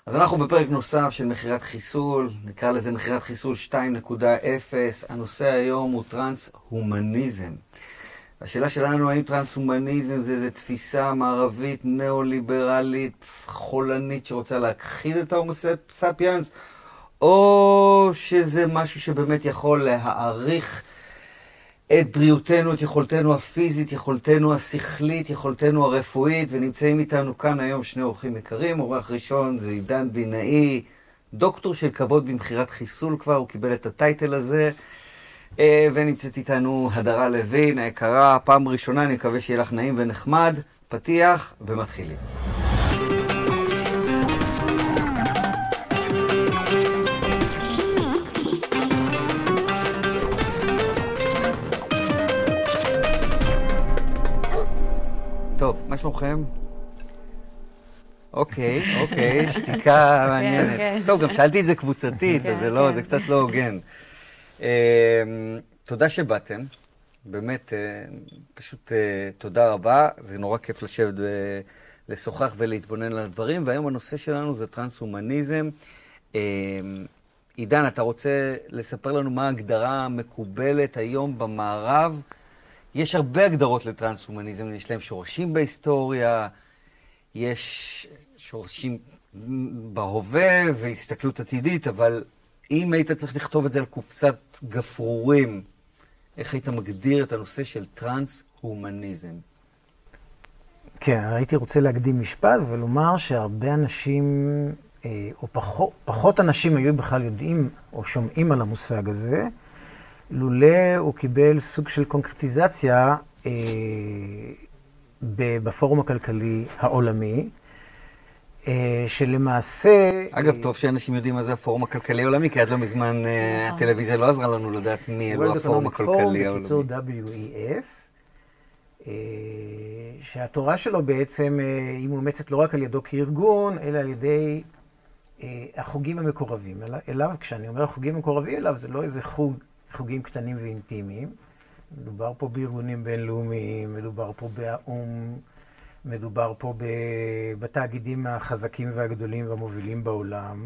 אז אנחנו בפרק נוסף של מחירת חיסול, נקרא לזה מחירת חיסול 2.0. הנושא היום הוא טרנס-הומניזם. השאלה שלנו, האם טרנס-הומניזם זה איזו תפיסה מערבית, נאו-ליברלית, חולנית שרוצה להכחיד את ההומו ספיאנס, או שזה משהו שבאמת יכול להעריך את בריאותנו, את יכולתנו הפיזית, יכולתנו השכלית, יכולתנו הרפואית, ונמצאים איתנו כאן היום שני אורחים יקרים. אורח ראשון זה עידן דינאי, דוקטור של כבוד במחירת חיסול כבר, הוא קיבל את הטייטל הזה, ונמצאת איתנו הדרה לוין היקרה, פעם ראשונה, אני מקווה שיהיה לך נעים ונחמד, פתיח ומתחילים. טוב, מה שלומכם? אוקיי, שתיקה מעניינת. טוב, גם שאלתי את זה קבוצתית, אז זה קצת לא הוגן. תודה שבאתם, באמת, פשוט תודה רבה. זה נורא כיף לשבת ולשוחח ולהתבונן על הדברים, והיום הנושא שלנו זה טרנס-הומניזם. עידן, אתה רוצה לספר לנו מה ההגדרה המקובלת היום במערב? יש הרבה הגדרות לטרנס-הומניזם, יש להם שורשים בהיסטוריה, יש שורשים בהווה והסתכלות עתידית, אבל אם היית צריך לכתוב את זה על קופסת גפרורים, איך היית מגדיר את הנושא של טרנס-הומניזם? כן, הייתי רוצה להקדים משפט ולומר שהרבה אנשים, או פחות אנשים היו בכלל יודעים או שומעים על המושג הזה, לולא הוא קיבל סוג של קונקרטיזציה בפורום הכלכלי העולמי, שלמעשה... אגב, טוב שאנשים יודעים מה זה הפורום הכלכלי העולמי, כי עד לא מזמן הטלוויזיה לא עזרה לנו לדעת מי אלו הפורום הכלכלי העולמי. בקיצור WEF, שהתורה שלו בעצם היא מאומצת לא רק על ידו כארגון, אלא על ידי החוגים המקורבים אליו. כשאני אומר החוגים המקורבים אליו, זה לא איזה חוגים קטנים ואינטימיים. מדובר פה בארגונים בינלאומיים, מדובר פה באום, מדובר פה בתאגידים החזקים והגדולים והמובילים בעולם.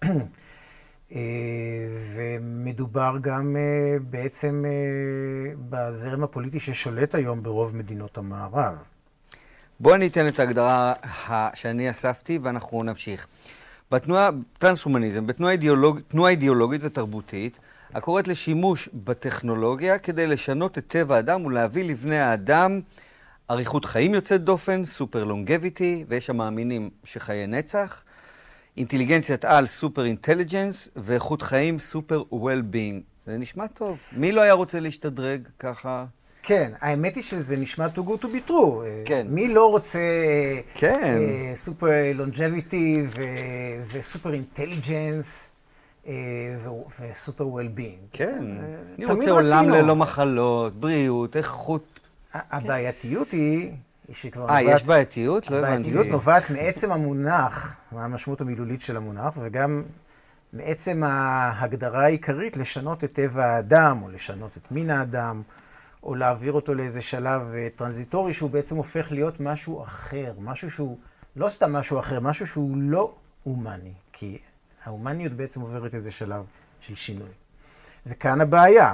ומדובר גם בעצם בזרם הפוליטי ששולט היום ברוב מדינות המערב. בואו ניתן את ההגדרה שאני אספתי ואנחנו נמשיך. טרנס-הומניזם, בתנועה אידיאולוגית ותרבותית, הקוראת לשימוש בטכנולוגיה כדי לשנות את טבע האדם ולהביא לבני האדם אריכות חיים יוצאת דופן, סופר לונגביטי, ויש המאמינים שחיי נצח, אינטליגנציית על, סופר אינטליג'נס, ואיכות חיים, סופר well-being. זה נשמע טוב. מי לא היה רוצה להשתדרג ככה? כן, האמת היא שזה נשמע too good to be true. כן. מי לא רוצה סופר לונגביטי וסופר אינטליג'נס? וסופר well-being. כן, אני רוצה עולם ללא מחלות, בריאות, איכות. הבעייתיות היא שכבר יש בעייתיות? לא הבנתי. הבעייתיות נובעת מעצם המונח, מהמשמעות המילולית של המונח, וגם מעצם ההגדרה העיקרית לשנות את טבע האדם, או לשנות את מין האדם, או להעביר אותו לאיזה שלב טרנזיטורי, שהוא בעצם הופך להיות משהו אחר, משהו שהוא לא סתם משהו אחר, משהו שהוא לא הומני, כי ההומניות בעצם עוברת איזה שלב של שינוי. וכאן הבעיה.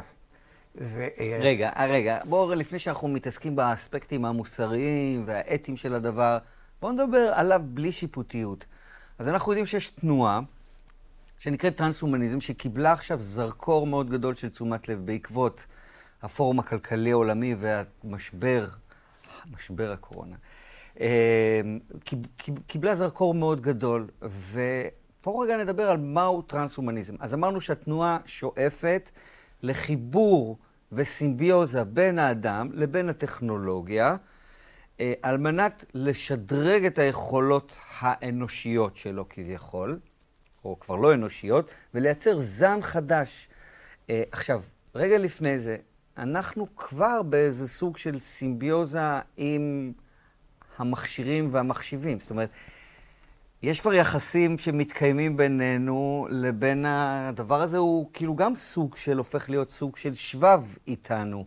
רגע, בואו לפני שאנחנו מתעסקים באספקטים המוסריים והאתיים של הדבר, בואו נדבר עליו בלי שיפוטיות. אז אנחנו יודעים שיש תנועה שנקראת טרנס-הומניזם, שקיבלה עכשיו זרקור מאוד גדול של תשומת לב בעקבות הפורום הכלכלי העולמי והמשבר הקורונה. קיבלה זרקור מאוד גדול, ופה רגע נדבר על מהו טרנס-הומניזם. אז אמרנו שהתנועה שואפת לחיבור וסימביוזה בין האדם לבין הטכנולוגיה, על מנת לשדרג את היכולות האנושיות שלו כביכול, או כבר לא אנושיות, ולייצר זן חדש. עכשיו, רגע לפני זה, אנחנו כבר באיזה סוג של סימביוזה עם המכשירים והמחשיבים. זאת אומרת, יש כבר יחסים שמתקיימים בינינו לבין הדבר הזה, הוא כאילו גם סוג של, הופך להיות סוג של שבב איתנו.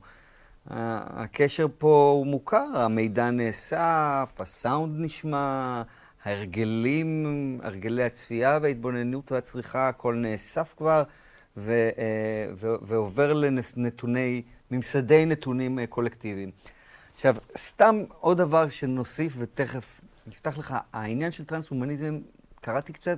הקשר פה הוא מוכר, המידע נאסף, הסאונד נשמע, הרגלי הצפייה וההתבוננות והצריכה, הכל נאסף כבר ועובר ממסדי נתונים קולקטיביים. עכשיו, סתם עוד דבר שנוסיף ותכף נפתח לך, העניין של טרנס-הומניזם, קראתי קצת,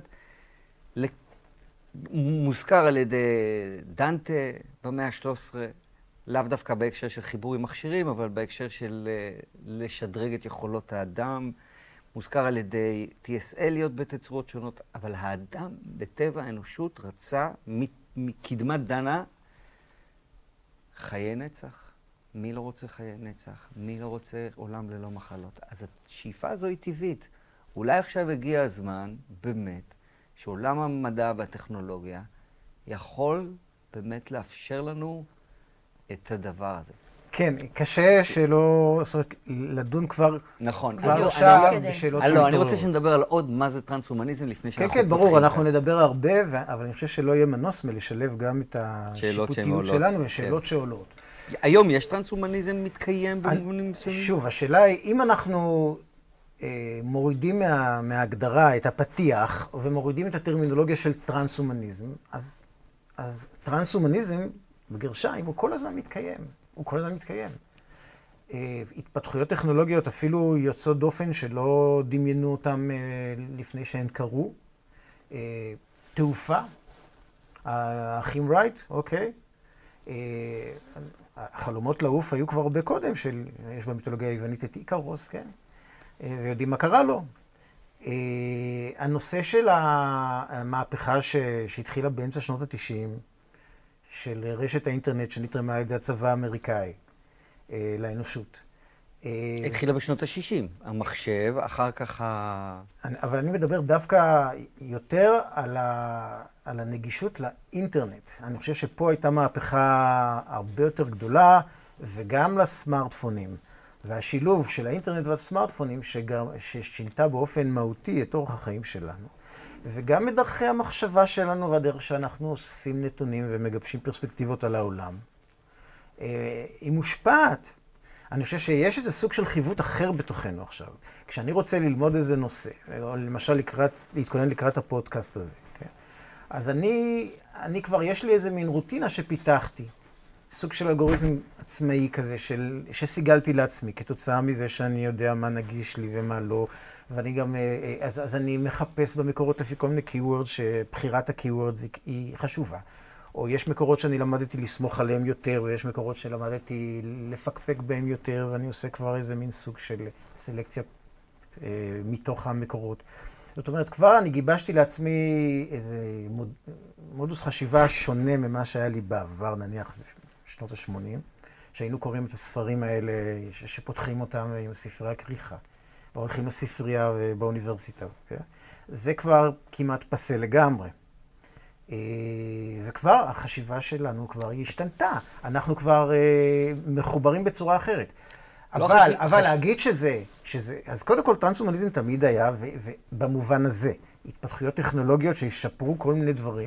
מוזכר על ידי דנטה במאה ה-13, לאו דווקא בהקשר של חיבור עם מכשירים, אבל בהקשר של לשדרג את יכולות האדם, מוזכר על ידי טי.אס. אליוט בתצורות שונות, אבל האדם בטבע האנושות רצה מקדמת דנה חיי נצח. מי לא רוצה חיי נצח? מי לא רוצה עולם ללא מחלות? אז השאיפה הזו היא טבעית. אולי עכשיו הגיע הזמן, באמת, שעולם המדע והטכנולוגיה יכול באמת לאפשר לנו את הדבר הזה. כן, קשה שלא, זאת אומרת, לדון כבר... נכון. כבר עכשיו בשאלות... לא, אני רוצה שנדבר על עוד מה זה טרנס-הומניזם לפני שאנחנו פותחים. כן, ברור, אנחנו נדבר הרבה, אבל אני חושב שלא יהיה מנוס מלשלב גם את השיפוטיות שלנו ושאלות שעולות. היום יש טרנס-הומניזם מתקיים במובנים מסוימים? שוב, השאלה היא, אם אנחנו מורידים מההגדרה את הפתיח ומורידים את הטרמינולוגיה של טרנס-הומניזם, אז טרנס-הומניזם בגרשיים הוא כל הזמן מתקיים. הוא כל הזמן מתקיים. התפתחויות טכנולוגיות אפילו יוצאות דופן שלא דמיינו אותם לפני שהן קרו. תעופה, האחים רייט, אוקיי. החלומות לעוף היו כבר הרבה קודם, יש במיתולוגיה היוונית את איקרוס, כן? ויודעים מה קרה לו. הנושא של המהפכה שהתחילה באמצע שנות ה-90, של רשת האינטרנט שנתרמה על ידי הצבא האמריקאי לאנושות. התחילה בשנות ה-60, המחשב, אחר כך אבל אני מדבר דווקא יותר על הנגישות לאינטרנט. אני חושב שפה הייתה מהפכה הרבה יותר גדולה, וגם לסמארטפונים. והשילוב של האינטרנט והסמארטפונים ששינתה באופן מהותי את אורח החיים שלנו. וגם את דרכי המחשבה שלנו והדרך שאנחנו אוספים נתונים ומגבשים פרספקטיבות על העולם. היא מושפעת. אני חושב שיש איזה סוג של חיווט אחר בתוכנו עכשיו. כשאני רוצה ללמוד איזה נושא, או למשל להתכונן לקראת הפודקאסט הזה, כן? אז אני כבר, יש לי איזה מין רוטינה שפיתחתי. סוג של אלגוריתם עצמאי כזה, שסיגלתי לעצמי, כתוצאה מזה שאני יודע מה נגיש לי ומה לא. ואני גם, אז אני מחפש במקורות לפי כל מיני keywords, שבחירת ה-keywords היא חשובה. או יש מקורות שאני למדתי לסמוך עליהם יותר, ויש מקורות שלמדתי לפקפק בהם יותר, ואני עושה כבר איזה מין סוג של סלקציה מתוך המקורות. זאת אומרת, כבר אני גיבשתי לעצמי איזה מודוס חשיבה שונה ממה שהיה לי בעבר, נניח בשנות ה-80, שהיינו קוראים את הספרים האלה, שפותחים אותם עם ספרי הכריכה. והולכים לספרייה באוניברסיטה. זה כבר כמעט פסה לגמרי. וכבר החשיבה שלנו כבר השתנתה. אנחנו כבר מחוברים בצורה אחרת. אבל להגיד שזה, אז קודם כל טרנס-הומניזם תמיד היה, ובמובן הזה, התפתחויות טכנולוגיות שישפרו כל מיני דברים,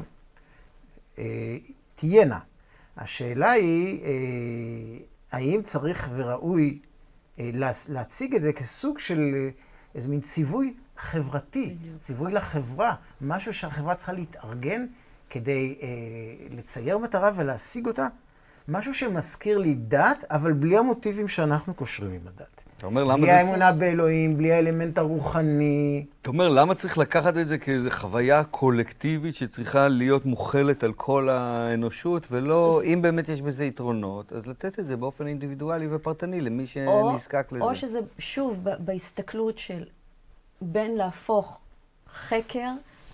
תהיינה. השאלה היא, האם צריך וראוי להציג את זה כסוג של איזה מין ציווי חברתי, ציווי לחברה, משהו שהחברה צריכה להתארגן כדי לצייר מטרה ולהשיג אותה, משהו שמזכיר לי דת, אבל בלי המוטיבים שאנחנו קושרים עם הדת. בלי האמונה באלוהים, בלי האלמנט הרוחני. אתה אומר, למה צריך לקחת את זה כאיזו חוויה קולקטיבית שצריכה להיות מוכלת על כל האנושות, ולא, אם באמת יש בזה יתרונות, אז לתת את זה באופן אינדיבידואלי ופרטני למי שנזקק לזה. או שזה, שוב, בהסתכלות של בין להפוך חקר,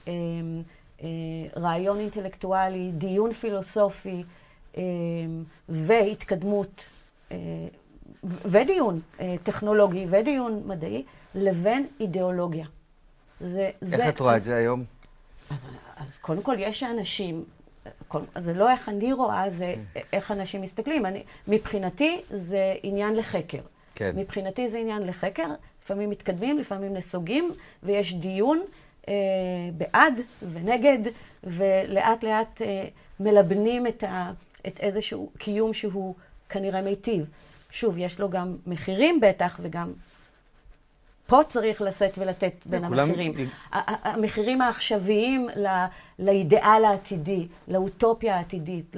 רעיון אינטלקטואלי, דיון פילוסופי והתקדמות, ודיון טכנולוגי ודיון מדעי, לבין אידיאולוגיה. איך את רואה את זה היום? אז קודם כל יש אנשים, זה לא איך אני רואה, זה איך אנשים מסתכלים. מבחינתי זה עניין לחקר. כן. מבחינתי זה עניין לחקר, לפעמים מתקדמים, לפעמים נסוגים, ויש דיון בעד ונגד, ולאט לאט מלבנים את איזשהו קיום שהוא כנראה מיטיב. שוב, יש לו גם מחירים בטח, וגם פה צריך לשאת ולתת בין המחירים. המחירים העכשוויים לאידיאל העתידי, לאוטופיה העתידית,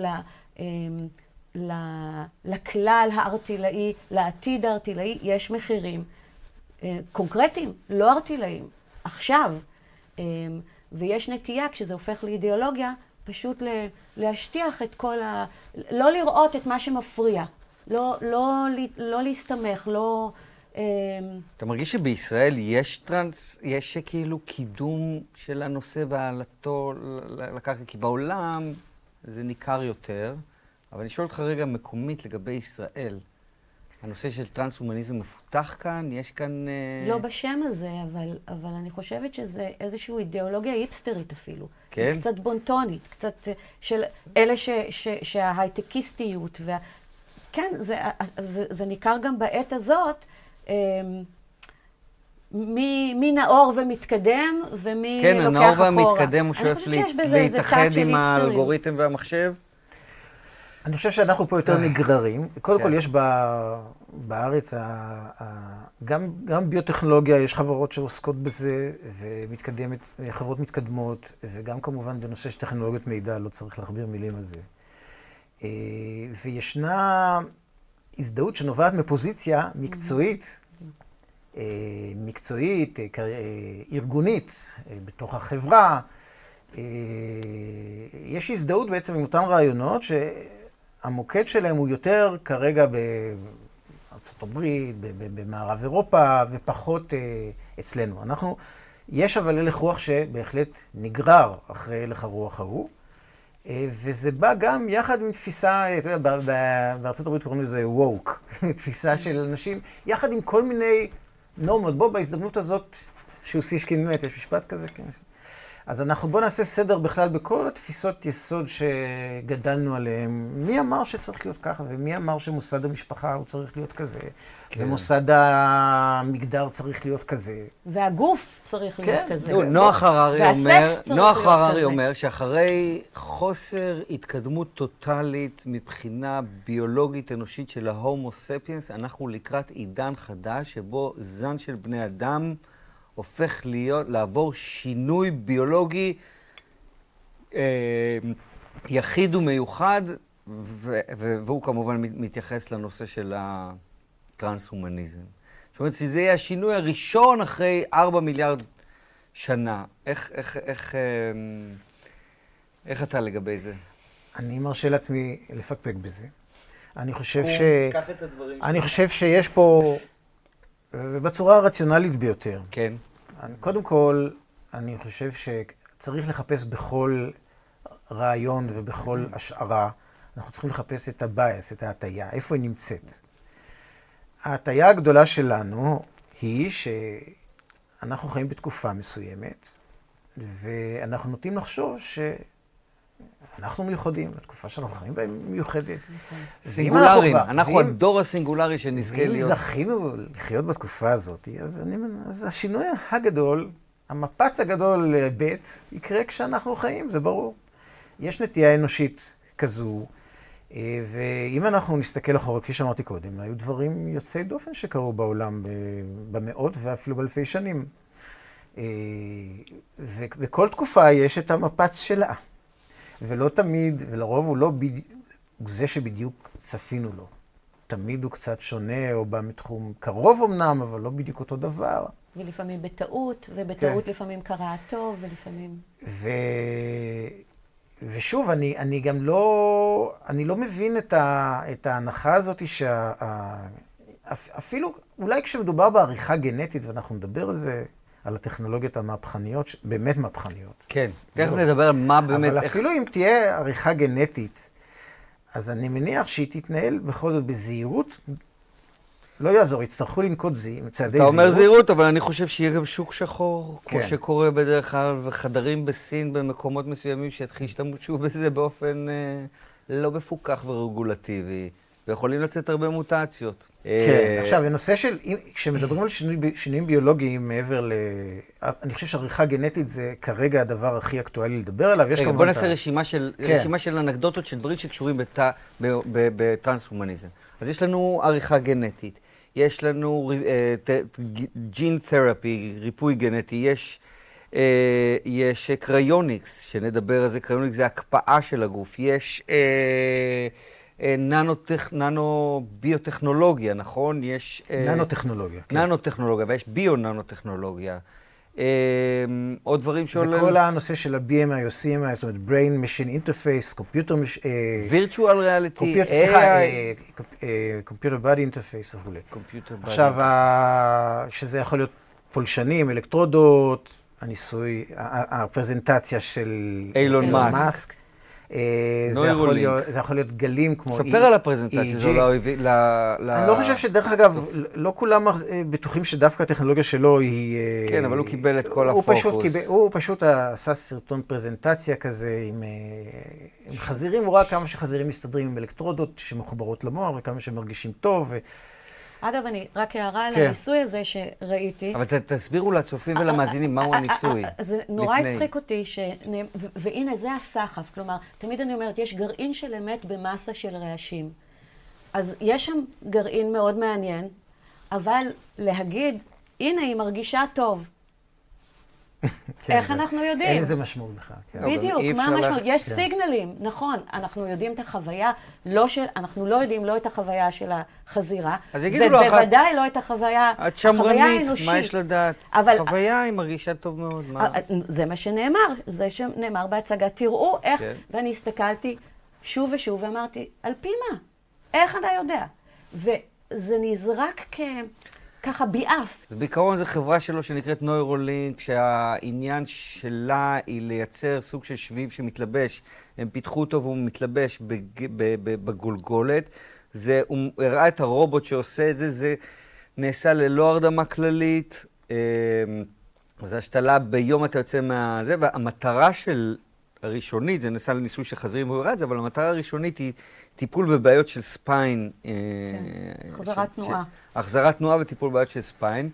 לכלל הארטילאי, לעתיד הארטילאי, יש מחירים קונקרטיים, לא ארטילאיים, עכשיו. ויש נטייה, כשזה הופך לאידיאולוגיה, פשוט להשטיח את כל לא לראות את מה שמפריע. לא להסתמך, לא... אתה מרגיש שבישראל יש כאילו קידום של הנושא והעלתו לקרקע, כי בעולם זה ניכר יותר, אבל אני שואל אותך רגע מקומית לגבי ישראל. הנושא של טרנס-הומניזם מפותח כאן? יש כאן... לא בשם הזה, אבל אני חושבת שזה איזושהי אידיאולוגיה היפסטרית אפילו. כן? קצת בונטונית, קצת של אלה שההייטקיסטיות כן, זה ניכר גם בעת הזאת, מי נאור ומתקדם, ומי לוקח אחורה. כן, הנאור והמתקדם הוא שואף להתאחד עם האלגוריתם והמחשב. אני חושב שאנחנו פה יותר נגררים. קודם כל יש בארץ, גם ביוטכנולוגיה, יש חברות שעוסקות בזה, חברות מתקדמות, וגם כמובן בנושא של טכנולוגיות מידע, לא צריך להכביר מילים על זה. וישנה הזדהות שנובעת מפוזיציה מקצועית, ארגונית, בתוך החברה. יש הזדהות בעצם עם אותן רעיונות שהמוקד שלהם הוא יותר כרגע בארצות הברית, במערב אירופה, ופחות אצלנו. יש אבל הלך רוח שבהחלט נגרר אחרי הלך הרוח ההוא. וזה בא גם יחד עם תפיסה, אתה יודע, בארצות הברית קוראים לזה woke, תפיסה של אנשים, יחד עם כל מיני נורמות. בהזדמנות הזאת, שאוסישקין מת, יש משפט כזה, כן. אז בוא נעשה סדר בכלל בכל התפיסות יסוד שגדלנו עליהן. מי אמר שצריך להיות ככה, ומי אמר שמוסד המשפחה הוא צריך להיות כזה, ומוסד המגדר צריך להיות כזה. והגוף צריך להיות כזה. נוח הררי אומר שאחרי חוסר התקדמות טוטלית מבחינה ביולוגית אנושית של ההומו ספיאנס, אנחנו לקראת עידן חדש שבו זן של בני אדם הופך לעבור שינוי ביולוגי יחיד ומיוחד, והוא כמובן מתייחס לנושא של הטרנס-הומניזם. זאת אומרת, זה יהיה השינוי הראשון אחרי 4 מיליארד שנה. איך אתה לגבי זה? אני מרשה לעצמי לפקפק בזה. אני חושב שיש פה... בצורה הרציונלית ביותר. כן. קודם כל, אני חושב שצריך לחפש בכל רעיון ובכל השערה, אנחנו צריכים לחפש את הבייס, את ההטיה, איפה היא נמצאת. ההטיה הגדולה שלנו היא שאנחנו חיים בתקופה מסוימת, ואנחנו נוטים לחשוב אנחנו מיוחדים, התקופה שאנחנו חיים בה מיוחדת. סינגולרים, אנחנו הדור הסינגולרי שנזכה להיות. ואם זכינו לחיות בתקופה הזאת, אז השינוי הגדול, המפץ הגדול ב' יקרה כשאנחנו חיים, זה ברור. יש נטייה אנושית כזו, ואם אנחנו נסתכל אחורה, כפי שאמרתי קודם, היו דברים יוצאי דופן שקרו בעולם במאות ואפילו באלפי שנים. ובכל תקופה יש את המפץ שלה. ולא תמיד, ולרוב הוא לא זה שבדיוק צפינו לו. תמיד הוא קצת שונה, או בא מתחום קרוב אמנם, אבל לא בדיוק אותו דבר. ולפעמים בטעות, ובטעות לפעמים קרה טוב, ולפעמים... ושוב, אני גם לא... אני לא מבין את ההנחה הזאת אפילו, אולי כשמדובר בעריכה גנטית, ואנחנו נדבר על זה, על הטכנולוגיות המהפכניות, באמת מהפכניות. כן, תכף נדבר על מה באמת... אבל אפילו אם תהיה עריכה גנטית, אז אני מניח שהיא תתנהל בכל זאת בזהירות. לא יעזור, יצטרכו לנקוט צעדי זהירות. אתה אומר זהירות, אבל אני חושב שיהיה גם שוק שחור, כמו שקורה בדרך כלל, וחדרים בסין במקומות מסוימים שיתחיל להשתמשו בזה באופן לא מפוקח ורגולטיבי, ויכולים לצאת הרבה מוטציות. כן, עכשיו, הנושא של, כשמדברים על שינויים ביולוגיים מעבר ל... אני חושב שעריכה גנטית זה כרגע הדבר הכי אקטואלי לדבר עליו. בוא נעשה רשימה של אנקדוטות של דברים שקשורים בטרנס-הומניזם. אז יש לנו עריכה גנטית, יש לנו ג'ין תרפי, ריפוי גנטי, יש קריוניקס, שנדבר על זה, קריוניקס זה הקפאה של הגוף, יש ננו-ביוטכנולוגיה, נכון? יש... ננו-טכנולוגיה. כן. ננו-טכנולוגיה, ויש ביו-ננו-טכנולוגיה. עוד דברים שעולה... וכל הנושא של ה-BMI או CMI, זאת אומרת, Brain Machine Interface, Computer... Virtual Reality, Computer Body Interface וכו'. Computer Body עכשיו, שזה יכול להיות פולשנים, אלקטרודות, הניסוי, הפרזנטציה של אילון מאסק. זה יכול להיות גלים כמו... ספר על הפרזנטציה זו לאויבים. אני לא חושב שדרך אגב, לא כולם בטוחים שדווקא הטכנולוגיה שלו היא... כן, אבל הוא קיבל את כל הפוקוס. הוא פשוט עשה סרטון פרזנטציה כזה עם חזירים, הוא ראה כמה שחזירים מסתדרים עם אלקטרודות שמחוברות למוח וכמה שמרגישים טוב. אגב, אני רק הערה על הניסוי הזה שראיתי. אבל תסבירו לצופים ולמאזינים מהו הניסוי. זה נורא הצחיק אותי, והנה זה הסחף. כלומר, תמיד אני אומרת, יש גרעין של אמת במסה של רעשים. אז יש שם גרעין מאוד מעניין, אבל להגיד, הנה, היא מרגישה טוב. איך אנחנו יודעים? אין איזה משמעות בכלל. בדיוק, מה המשמעות? יש סיגנלים, נכון, אנחנו יודעים את החוויה, אנחנו לא יודעים לא את החוויה של החזירה, ובוודאי לא את החוויה האנושית. את שמרנית, מה יש לדעת? חוויה היא מרגישה טוב מאוד. זה מה שנאמר, זה שנאמר בהצגה, תראו איך, ואני הסתכלתי שוב ושוב ואמרתי, על פי מה? איך אתה יודע? וזה נזרק ככה ביעף. אז בעיקרון זו חברה שלו שנקראת נוירולינק, שהעניין שלה היא לייצר סוג של שביב שמתלבש. הם פיתחו אותו והוא מתלבש בגולגולת. הוא הראה את הרובוט שעושה את זה, זה נעשה ללא הרדמה כללית. זה השתלה ביום אתה יוצא מהזה, והמטרה הראשונית, זה נעשה לניסוי של חזירים והוא הראה את זה, אבל המטרה הראשונית היא טיפול בבעיות של ספיין. החזרת תנועה. החזרת תנועה וטיפול בבעיות של ספיין.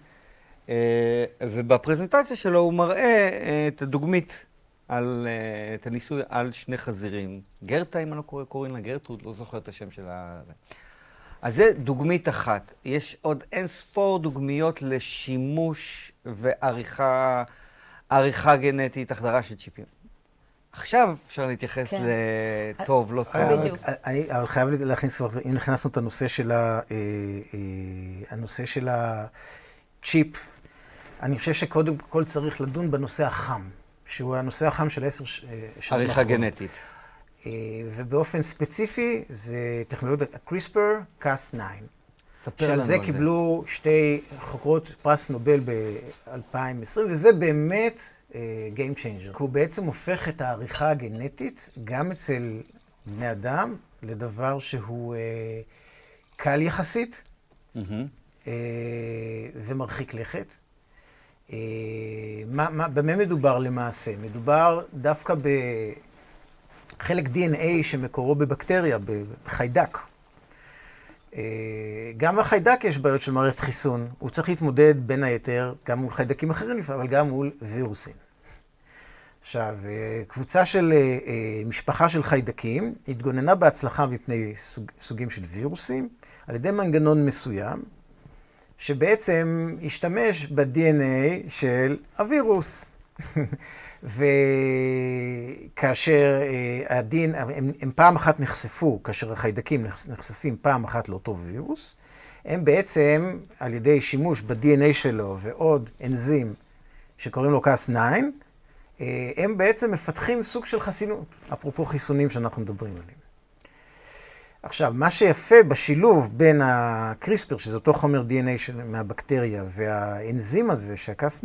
ובפרזנטציה שלו הוא מראה את הדוגמית, את הניסוי על שני חזירים. גרטה, אם אני לא קוראים לה גרטרוד, לא זוכר את השם של זה. אז זה דוגמית אחת. יש עוד אין ספור דוגמיות לשימוש ועריכה גנטית, החדרה של צ'יפים. עכשיו אפשר להתייחס לטוב, לא טוב. אבל חייב להכניס, אם נכנסנו את הנושא של הצ'יפ, אני חושב שקודם כל צריך לדון בנושא החם, שהוא הנושא החם של 10 שנים. עריכה גנטית. ובאופן ספציפי זה טכנולוגיית CRISPR-Cas9. ספר לנו על זה. שעל זה קיבלו שתי חוקרות פרס נובל ב-2020, וזה באמת Game Changer. הוא בעצם הופך את העריכה הגנטית, גם אצל בני אדם, לדבר שהוא קל יחסית ומרחיק לכת. במה מדובר למעשה? מדובר דווקא בחלק DNA שמקורו בבקטריה, בחיידק. גם בחיידק יש בעיות של מערכת חיסון. הוא צריך להתמודד בין היתר גם מול חיידקים אחרים, אבל גם מול וירוסים. עכשיו, קבוצה של משפחה של חיידקים התגוננה בהצלחה מפני סוגים של וירוסים על ידי מנגנון מסוים, שבעצם השתמש ב-DNA של הווירוס. וכאשר הם פעם אחת נחשפו, כאשר החיידקים נחשפים פעם אחת לאותו וירוס, הם בעצם על ידי שימוש ב-DNA שלו ועוד אנזים שקוראים לו Cas9, הם בעצם מפתחים סוג של חסינות, אפרופו חיסונים שאנחנו מדברים עליהם. עכשיו, מה שיפה בשילוב בין הקריספר, שזה אותו חומר DNA מהבקטריה, והאנזים הזה, שה-Cas9,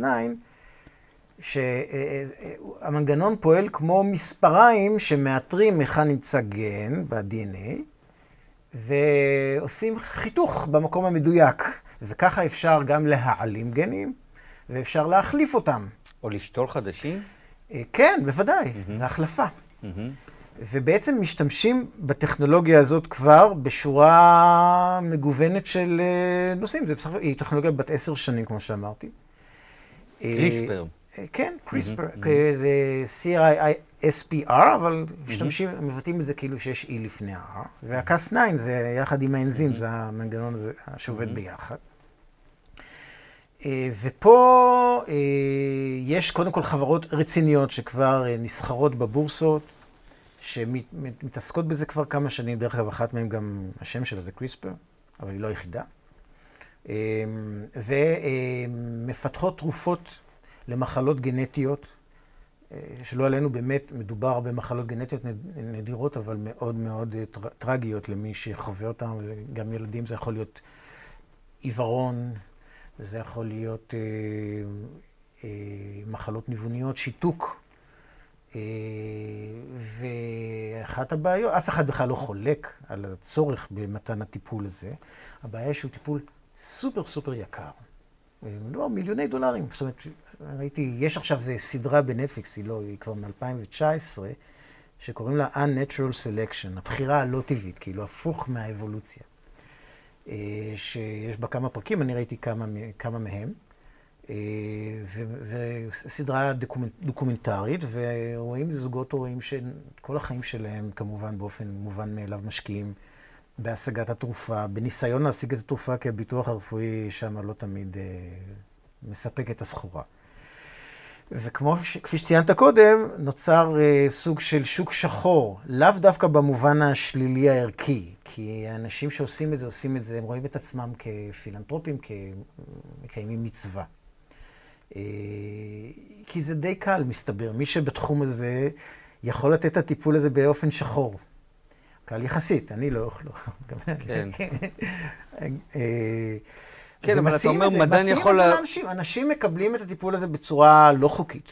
שהמנגנון פועל כמו מספריים שמאתרים היכן נמצא גן ב-DNA, ועושים חיתוך במקום המדויק. וככה אפשר גם להעלים גנים, ואפשר להחליף אותם. או לשתול חדשים? כן, בוודאי, להחלפה. ובעצם משתמשים בטכנולוגיה הזאת כבר בשורה מגוונת של נושאים. היא טכנולוגיה בת 10 שנים, כמו שאמרתי. קריספר. כן, CRISPR. זה SPR, אבל מבטאים את זה כאילו שיש E לפני R, והCAS9 זה יחד עם האנזים, זה המנגנון הזה שעובד ביחד. ופה יש קודם כל חברות רציניות שכבר נסחרות בבורסות, שמתעסקות בזה כבר כמה שנים, דרך אגב אחת מהן גם השם שלה זה קריספר, אבל היא לא יחידה. ומפתחות תרופות למחלות גנטיות, שלא עלינו באמת מדובר במחלות גנטיות נדירות, אבל מאוד מאוד טרגיות למי שחווה אותן, וגם ילדים זה יכול להיות עיוורון, וזה יכול להיות מחלות ניווניות, שיתוק. ואחת הבעיות, אף אחד בכלל לא חולק על הצורך במתן הטיפול הזה. הבעיה שהוא טיפול סופר סופר יקר. לא, מיליוני דולרים. זאת אומרת, ראיתי, יש עכשיו סדרה בנטפליקס, היא כבר מ-2019, שקוראים לה Unnatural Selection, הבחירה הלא טבעית, כאילו הפוך מהאבולוציה. שיש בה כמה פרקים, אני ראיתי כמה מהם. וסדרה דוקומנטרית, ורואים זוגות רואים שכל החיים שלהם כמובן באופן מובן מאליו משקיעים בהשגת התרופה, בניסיון להשיג את התרופה, כי הביטוח הרפואי שם לא תמיד מספק את הסחורה. וכפי שציינת קודם, נוצר סוג של שוק שחור, לאו דווקא במובן השלילי הערכי, כי האנשים שעושים את זה, הם רואים את עצמם כפילנטרופים, כמקיימים מצווה. כי זה די קל, מסתבר. מי שבתחום הזה יכול לתת את הטיפול הזה באופן שחור. קל יחסית, אני לא אוכל. כן. כן, אבל אתה אומר, מדען יכול... אנשים מקבלים את הטיפול הזה בצורה לא חוקית.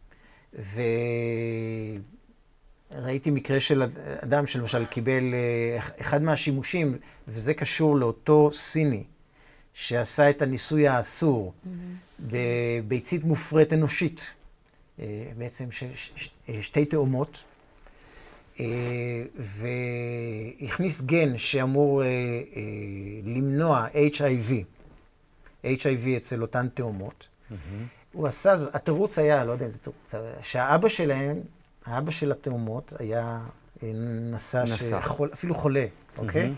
וראיתי מקרה של אדם שלמשל קיבל אחד מהשימושים, וזה קשור לאותו סיני, שעשה את הניסוי האסור בביצית מופרית אנושית, בעצם שתי תאומות, והכניס גן שאמור למנוע HIV אצל אותן תאומות. הוא עשה, התירוץ היה, לא יודע איזה תירוץ, שהאבא שלהם, האבא של התאומות היה נשא, אפילו חולה, אוקיי?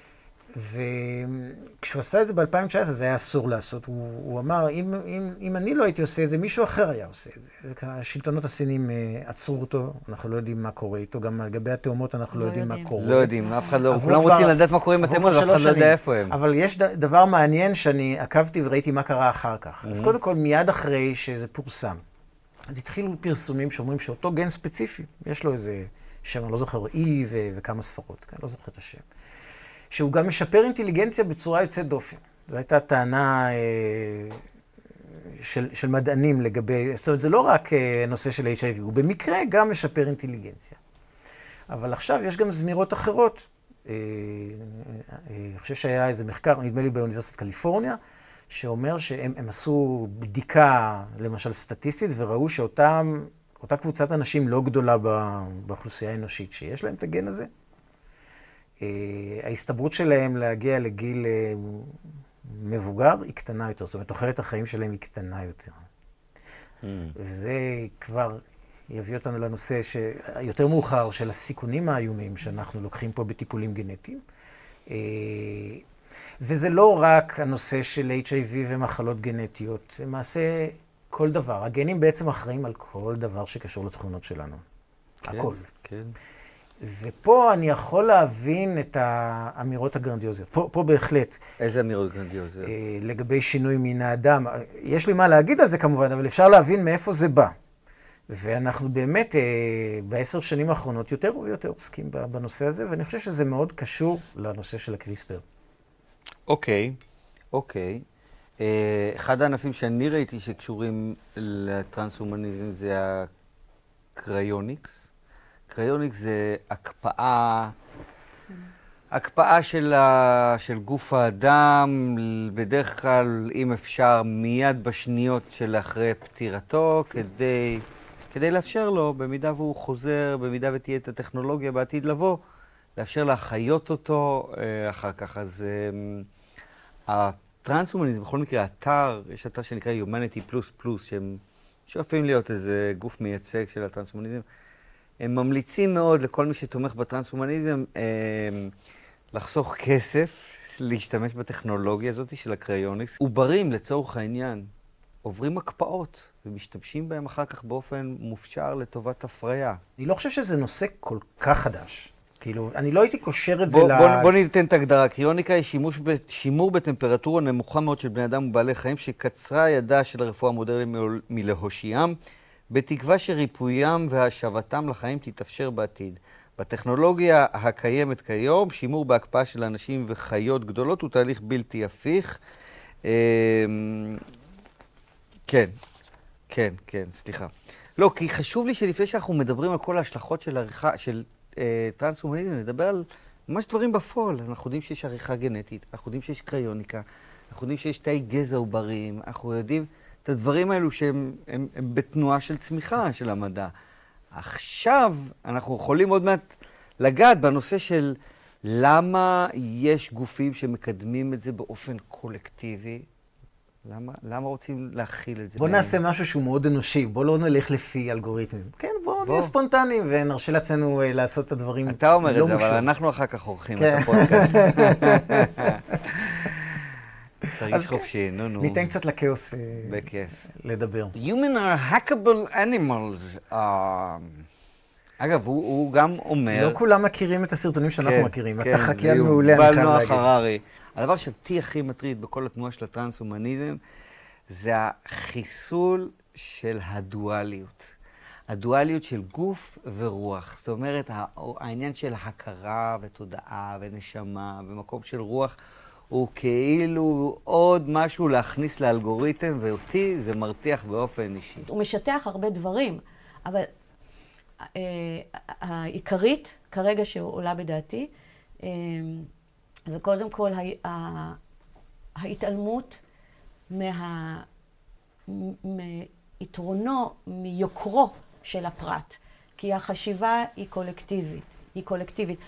וכשהוא עשה את זה ב-2019, זה היה אסור לעשות. הוא אמר, אם אני לא הייתי עושה את זה, מישהו אחר היה עושה את זה. השלטונות הסינים עצרו אותו, אנחנו לא יודעים מה קורה איתו. גם לגבי התאומות אנחנו לא יודעים מה קורה. לא יודעים, אף אחד לא, כולם רוצים לדעת מה קורה עם התאומות, ואף אחד לא יודע איפה הם. אבל יש דבר מעניין שאני עקבתי וראיתי מה קרה אחר כך. אז קודם כל, מיד אחרי שזה פורסם, אז התחילו פרסומים שאומרים שאותו גן ספציפי, יש לו איזה שם, אני לא זוכר, וכמה ספרות, אני לא זוכר את השם. שהוא גם משפר אינטליגנציה בצורה יוצאת דופן. זו הייתה טענה של מדענים לגבי, זאת אומרת, זה לא רק נושא של HIV, הוא במקרה גם משפר אינטליגנציה. אבל עכשיו יש גם זמירות אחרות. אני חושב שהיה איזה מחקר, נדמה לי באוניברסיטת קליפורניה, שאומר שהם עשו בדיקה, למשל סטטיסטית, וראו שאותה קבוצת אנשים לא גדולה באוכלוסייה האנושית, שיש להם את הגן הזה. ההסתברות שלהם להגיע לגיל מבוגר היא קטנה יותר, זאת אומרת, תוחלת החיים שלהם היא קטנה יותר. וזה כבר יביא אותנו לנושא יותר מאוחר של הסיכונים האיומים שאנחנו לוקחים פה בטיפולים גנטיים. וזה לא רק הנושא של HIV ומחלות גנטיות, זה למעשה כל דבר. הגנים בעצם אחראים על כל דבר שקשור לתכונות שלנו. הכל. כן. ופה אני יכול להבין את האמירות הגרנדיוזיות. פה בהחלט. איזה אמירות גרנדיוזיות? לגבי שינוי מן האדם. יש לי מה להגיד על זה כמובן, אבל אפשר להבין מאיפה זה בא. ואנחנו באמת ב10 שנים האחרונות יותר ויותר עוסקים בנושא הזה, ואני חושב שזה מאוד קשור לנושא של הקריספר. אוקיי. אחד הענפים שאני ראיתי שקשורים לטרנס-הומניזם זה הקריוניקס. קריוניקס זה הקפאה של גוף האדם, בדרך כלל, אם אפשר, מיד בשניות של אחרי פטירתו, כדי לאפשר לו, במידה והוא חוזר, במידה ותהיה את הטכנולוגיה בעתיד לבוא, לאפשר להחיות אותו אחר כך. אז הטרנס-הומניזם, בכל מקרה, יש אתר שנקרא Humanity++, שהם שואפים להיות איזה גוף מייצג של הטרנס-הומניזם. הם ממליצים מאוד לכל מי שתומך בטרנס-הומניזם לחסוך כסף, להשתמש בטכנולוגיה הזאת של הקריוניקס. עוברים לצורך העניין, עוברים הקפאות ומשתמשים בהם אחר כך באופן מופשר לטובת הפריה. אני לא חושב שזה נושא כל כך חדש. כאילו, אני לא הייתי קושר את זה בוא ניתן את ההגדרה. קריוניקה היא שימור בטמפרטורה נמוכה מאוד של בני אדם ובעלי חיים שקצרה ידה של הרפואה המודרנית מלהושיעם, בתקווה שריפוים והשבתם לחיים תתאפשר בעתיד. בטכנולוגיה הקיימת כיום, שימור בהקפאה של אנשים וחיות גדולות הוא תהליך בלתי הפיך. כן, סליחה. לא, כי חשוב לי שלפני שאנחנו מדברים על כל ההשלכות של עריכה, של טרנס-הומניזם, נדבר על ממש דברים בפועל. אנחנו יודעים שיש עריכה גנטית, אנחנו יודעים שיש קריוניקה, אנחנו יודעים שיש תאי גזע עובריים, אנחנו יודעים את הדברים האלו שהם בתנועה של צמיחה של המדע. עכשיו אנחנו יכולים עוד מעט לגעת בנושא של למה יש גופים שמקדמים את זה באופן קולקטיבי. למה רוצים להכיל את זה? בוא נעשה משהו שהוא מאוד אנושי, בוא לא נלך לפי אלגוריתמים. כן, בוא נהיה ספונטניים ונרשה לעצמנו לעשות את הדברים לא מושלמים. אתה אומר את זה, אבל אנחנו אחר כך עורכים את הפודקאסט. תרגיש חופשי, נו. ניתן קצת לכאוס בכיף. לדבר. Human are hackable animals. אגב, הוא גם אומר... לא כולם מכירים את הסרטונים שאנחנו מכירים. אתה חקיין מעולה, אני יובל נוח הררי. הדבר שאותי הכי מטריד בכל התנועה של הטרנס-הומניזם זה החיסול של הדואליות. הדואליות של גוף ורוח. זאת אומרת, העניין של הכרה ותודעה ונשמה ומקום של רוח הוא כאילו עוד משהו להכניס לאלגוריתם, ואותי זה מרתיח באופן אישי. הוא משטח הרבה דברים, אבל העיקרית כרגע שעולה בדעתי, זה קודם כל ההתעלמות מיתרונו, מיוקרו של הפרט. כי החשיבה היא קולקטיבית.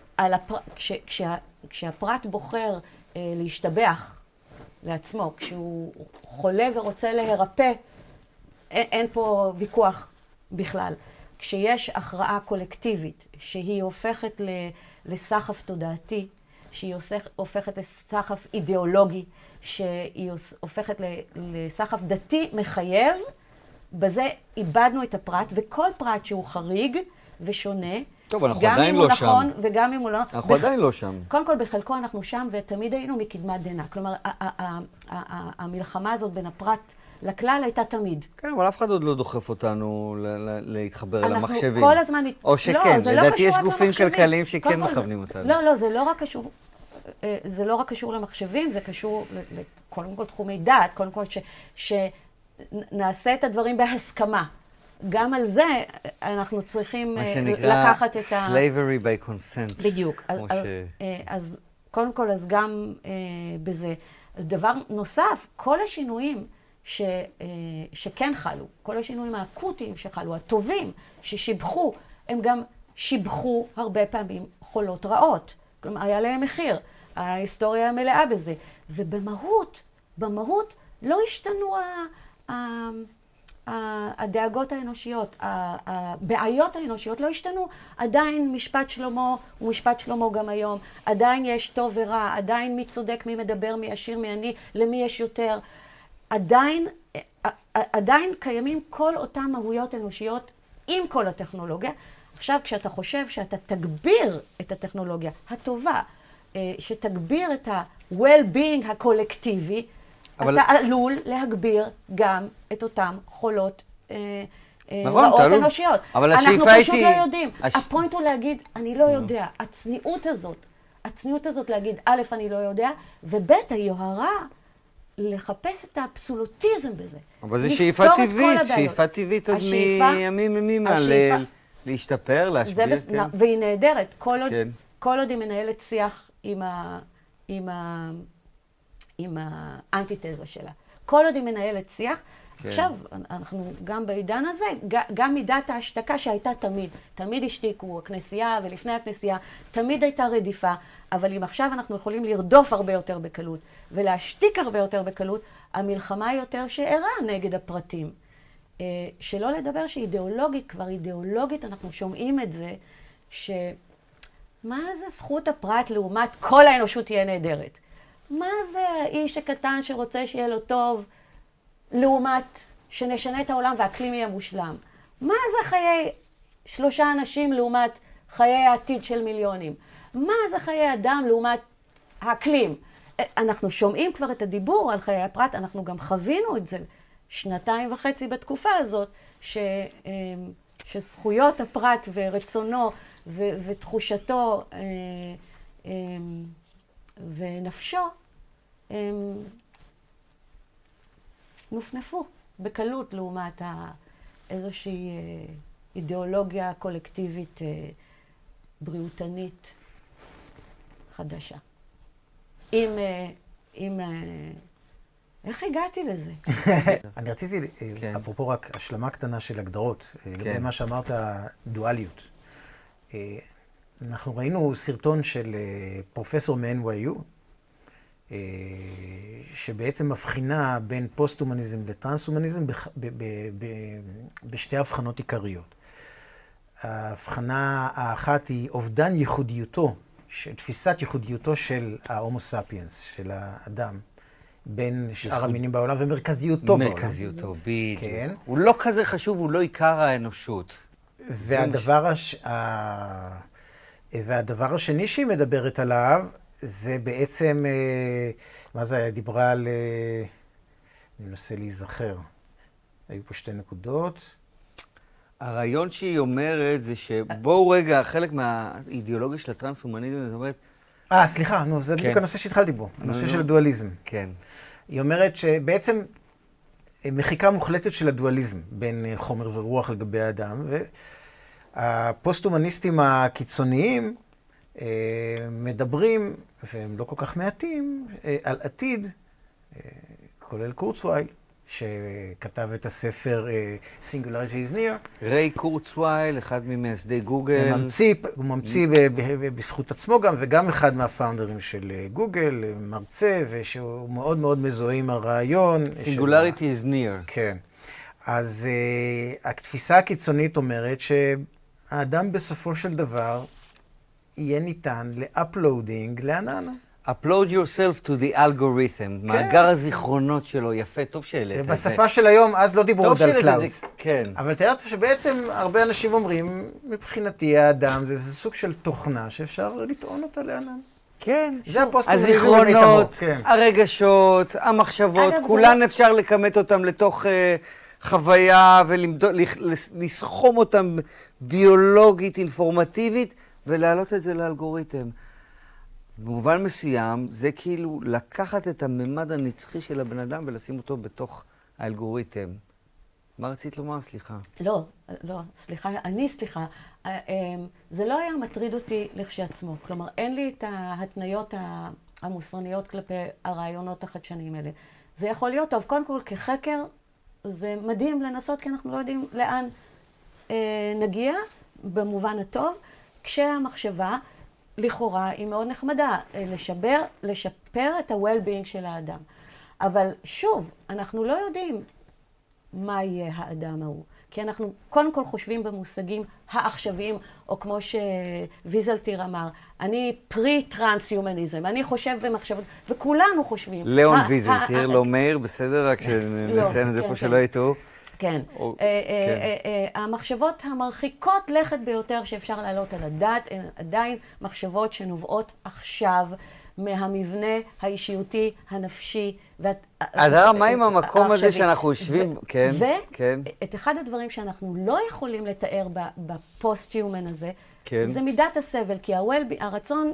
כשהפרט בוחר להשתבח לעצמו, כשהוא חולה ורוצה להירפא, אין פה ויכוח בכלל. כשיש הכרעה קולקטיבית שהיא הופכת לסחף תודעתי, שהיא הופכת לסחף אידיאולוגי, שהיא הופכת לסחף דתי מחייב, בזה איבדנו את הפרט, וכל פרט שהוא חריג ושונה, טוב, אנחנו עדיין לא שם. וגם אם הוא לא... אנחנו עדיין לא שם. קודם כל, בחלקו אנחנו שם, ותמיד היינו מקדמת דנא. כלומר, המלחמה הזאת בין הפרט לכלל הייתה תמיד. כן, אבל אף אחד עוד לא דוחף אותנו להתחבר אל המחשבים. אנחנו כל הזמן... או שכן, לדעתי יש גופים כלכליים שכן מכוונים אותנו. לא, זה לא רק קשור... זה לא רק קשור למחשבים, זה קשור קודם כל תחומי דעת, קודם כל שנעשה את הדברים בהסכמה. גם על זה אנחנו צריכים לקחת את ה... מה שנקרא slavery by consent. בדיוק. אז קודם כל, אז גם בזה. דבר נוסף, כל השינויים שכן חלו, כל השינויים האקוטיים שחלו, הטובים, ששיבחו, הם גם שיבחו הרבה פעמים חולות רעות. כלומר, היה להם מחיר. ההיסטוריה מלאה בזה. ובמהות לא השתנו הדאגות האנושיות, הבעיות האנושיות לא השתנו. עדיין משפט שלמה הוא משפט שלמה גם היום. עדיין יש טוב ורע, עדיין מי צודק, מי מדבר, מי עשיר, מי עני, למי יש יותר. עדיין קיימים כל אותן מהויות אנושיות עם כל הטכנולוגיה. עכשיו, כשאתה חושב שאתה תגביר את הטכנולוגיה הטובה, שתגביר את ה-well-being הקולקטיבי, אתה עלול להגביר גם את אותן חולות רעות אנושיות. אבל השאיפה הייתי... אנחנו פשוט לא יודעים. הפוינט הוא להגיד, אני לא יודע. הצניעות הזאת להגיד, א', אני לא יודע, וב', היוהרה לחפש את האבסולוטיזם בזה. אבל זה שאיפה טבעית, שאיפה טבעית עוד מימים להשתפר, להשביר, כן. והיא נהדרת, כל עוד היא מנהלת שיח עם האנטיתזה שלה. כל עוד היא מנהלת שיח, עכשיו, אנחנו גם בעידן הזה, גם מידת ההשתקה שהייתה תמיד השתיקו, הכנסייה ולפני הכנסייה, תמיד הייתה רדיפה, אבל אם עכשיו אנחנו יכולים לרדוף הרבה יותר בקלות, ולהשתיק הרבה יותר בקלות, המלחמה יותר שערה נגד הפרטים. שלא לדבר שאידיאולוגית, כבר אידיאולוגית אנחנו שומעים את זה, מה זה זכות הפרט לעומת כל האנושות תהיה נהדרת? מה זה האיש הקטן שרוצה שיהיה לו טוב, לעומת שנשנה את העולם והאקלים יהיה מושלם? מה זה חיי 3 אנשים לעומת חיי העתיד של מיליונים? מה זה חיי אדם לעומת האקלים? אנחנו שומעים כבר את הדיבור על חיי הפרט, אנחנו גם חווינו את זה 2.5 בתקופה הזאת, שזכויות הפרט ורצונו ותחושתו ונפשו נופנפו בקלות לעומת איזושהי אידיאולוגיה קולקטיבית בריאותנית חדשה. איך הגעתי לזה? אני רציתי, אפרופו רק השלמה קטנה של הגדרות, לגבי מה שאמרת, דואליות. אנחנו ראינו סרטון של פרופסור מ-NYU, שבעצם מבחינה בין פוסט-הומניזם לטרנס-הומניזם בשתי הבחנות עיקריות. ההבחנה האחת היא אובדן ייחודיותו, תפיסת ייחודיותו של ההומו ספיאנס, של האדם, בין שאר המינים בעולם, ומרכזיותו בעולם. מרכזיותו, בדיוק. כן. הוא לא כזה חשוב, הוא לא עיקר האנושות. והדבר השני שהיא מדברת עליו, זה בעצם, מה זה היה? דיברה על, אני מנסה להיזכר. היו פה 2 נקודות. הרעיון שהיא אומרת זה שבואו רגע, חלק מהאידיאולוגיה של הטרנס-הומניזם, זאת אומרת... סליחה, זה בדיוק הנושא שהתחלתי בו, הנושא של הדואליזם. כן. היא אומרת שבעצם מחיקה מוחלטת של הדואליזם בין חומר ורוח לגבי האדם, והפוסט-הומניסטים הקיצוניים מדברים, והם לא כל כך מעטים, על עתיד, כולל קורצווייל, שכתב את הספר Singularity is Near. ריי קורצווייל, אחד ממייסדי גוגל. הוא ממציא בזכות עצמו גם, וגם אחד מהפאונדרים של גוגל, מרצה, ושהוא מאוד מאוד מזוהה עם הרעיון. Singularity is Near. כן. אז התפיסה הקיצונית אומרת שהאדם בסופו של דבר יהיה ניתן לאפלודינג לענן. upload yourself to the algorithm, מאגר הזיכרונות שלו, יפה, טוב שהעלית את זה. בשפה של היום, אז לא דיברו עוד על קלאוד. כן. אבל תראה שבעצם הרבה אנשים אומרים, מבחינתי האדם זה סוג של תוכנה שאפשר לטעון אותה לענן. כן. זה הפוסט-הומניזם הזיכרונות, הרגשות, המחשבות, כולן אפשר לכמת אותם לתוך חוויה ולסכום אותם ביולוגית, אינפורמטיבית, ולהעלות את זה לאלגוריתם. במובן מסוים, זה כאילו לקחת את הממד הנצחי של הבן אדם ולשים אותו בתוך האלגוריתם. מה רצית לומר? סליחה. לא, סליחה. זה לא היה מטריד אותי לכשעצמו. כלומר, אין לי את ההתניות המוסרניות כלפי הרעיונות החדשניים האלה. זה יכול להיות טוב. קודם כל, כחקר, זה מדהים לנסות, כי אנחנו לא יודעים לאן נגיע, במובן הטוב, כשהמחשבה לכאורה היא מאוד נחמדה, לשפר את ה-well-being של האדם. אבל שוב, אנחנו לא יודעים מה יהיה האדם ההוא. כי אנחנו קודם כל חושבים במושגים העכשוויים, או כמו שוויזלטיר אמר, אני פרי-טרנס-הומניזם, אני חושב במחשבות, וכולנו חושבים. ליאון ויזלטיר, לא מאיר, בסדר? רק שנציין את זה פה שלא יטעו. כן. המחשבות המרחיקות לכת ביותר שאפשר להעלות על הדעת, הן עדיין מחשבות שנובעות עכשיו מהמבנה האישיותי, הנפשי. הדרה, מה עם המקום הזה שאנחנו יושבים? כן, כן. ואת אחד הדברים שאנחנו לא יכולים לתאר בפוסט-הומן הזה, זה מידת הסבל, כי הרצון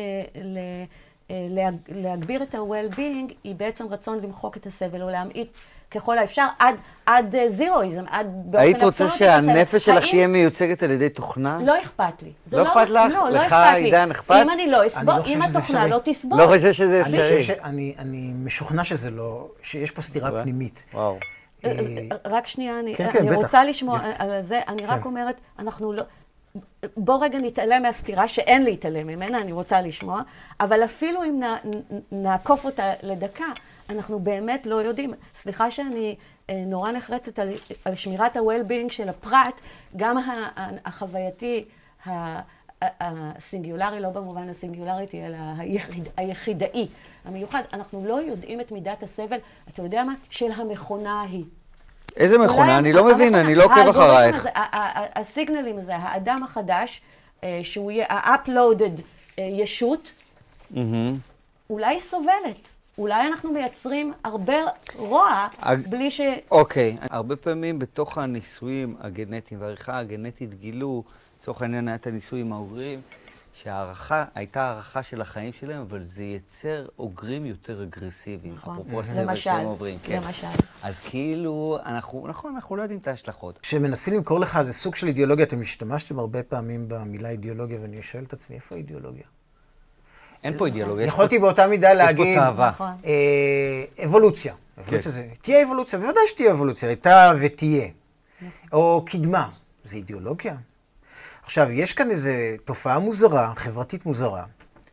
להגביר את ה-well-being היא בעצם רצון למחוק את הסבל או להמעיט ככל האפשר עד זירואיזם, עד באופן היית רוצה שהנפש שלך תהיה מיוצגת על ידי תוכנה? לא אכפת לי. לא אכפת לך? לך, עידן, אכפת? אם אני לא אסבור, אם התוכנה לא תסבור. לא חושב שזה אפשרי. אני משוכנע שזה לא, שיש פה סתירה פנימית. וואו. רק שנייה, אני רוצה לשמוע על זה, אני רק אומרת, אנחנו לא, בוא רגע נתעלם מהסתירה שאין להתעלם ממנה, אני רוצה לשמוע, אבל אפילו אם נעקוף אותה לדקה, אנחנו באמת לא יודעים. סליחה שאני נורא נחרצת על שמירת ה-well-being של הפרט, גם החווייתי, הסינגולרי, לא במובן הסינגולריטי, אלא היחידאי, המיוחד. אנחנו לא יודעים את מידת הסבל, אתה יודע מה? של המכונה ההיא. איזה מכונה? אני לא מבין, אני לא עוקב אחרייך. הסיגנלים הזה, האדם החדש, שהוא יהיה ה-uploaded ישות, אולי סובלת. אולי אנחנו מייצרים הרבה רוע בלי ש... אוקיי, הרבה פעמים בתוך הניסויים הגנטיים והעריכה הגנטית גילו, לצורך העניין היה את הניסויים האוגרים, הייתה הערכה של החיים שלהם, אבל זה ייצר אוגרים יותר אגרסיביים. אפרופו הסבל שהם עוברים. למשל. אז כאילו, אנחנו לא יודעים את ההשלכות. כשמנסים למכור לך איזה סוג של אידיאולוגיה, אתם השתמשתם הרבה פעמים במילה אידיאולוגיה, ואני שואל את עצמי, איפה האידיאולוגיה? אין פה אידיאולוגיה. יכולתי באותה מידה להגיד... יש פה תאווה. אבולוציה. תהיה אבולוציה, בוודאי שתהיה אבולוציה, הייתה ותהיה. או קדמה. זה אידיאולוגיה? עכשיו, יש כאן איזו תופעה מוזרה, חברתית מוזרה,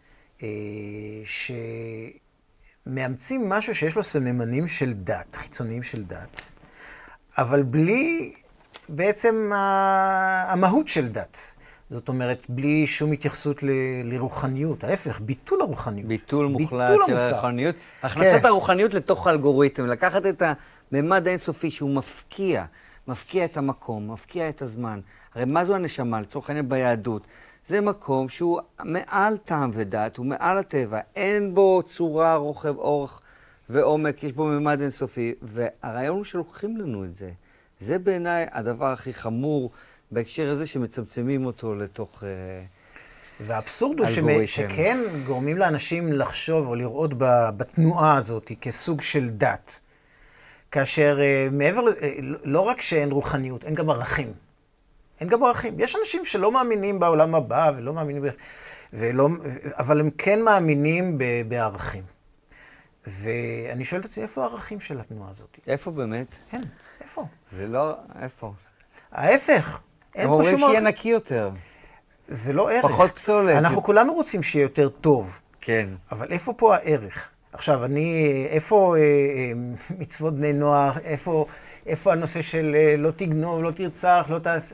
שמאמצים משהו שיש לו סממנים של דת, חיצוניים של דת, אבל בלי בעצם המהות של דת. זאת אומרת, בלי שום התייחסות לרוחניות, ההפך, ביטול הרוחניות. ביטול מוחלט של הרוחניות. הכנסת הרוחניות לתוך האלגוריתם, לקחת את הממד האינסופי שהוא מפקיע את המקום, מפקיע את הזמן. הרי מה זו הנשמה? לצורך העניין ביהדות. זה מקום שהוא מעל טעם ודת, הוא מעל הטבע, אין בו צורה, רוחב, אורך ועומק, יש בו ממד אינסופי, והרעיון הוא שלוקחים לנו את זה. זה בעיניי הדבר הכי חמור בהקשר הזה שמצמצמים אותו לתוך והאבסורד הוא שכן גורמים לאנשים לחשוב או לראות בתנועה הזאת כסוג של דת. כאשר מעבר, לא רק שאין רוחניות, אין גם ערכים. אין גם ערכים. יש אנשים שלא מאמינים בעולם הבא ולא מאמינים, אבל הם כן מאמינים בערכים. ואני שואל את עצמי, איפה הערכים של התנועה הזאת? איפה באמת? כן, איפה? זה לא, איפה? ההפך. הם אומרים שיהיה נקי יותר. זה לא ערך. פחות פסולת. אנחנו כולנו רוצים שיהיה יותר טוב. כן. אבל איפה פה הערך? עכשיו, איפה מצוות בני נוח, איפה הנושא של לא תגנוב, לא תרצח,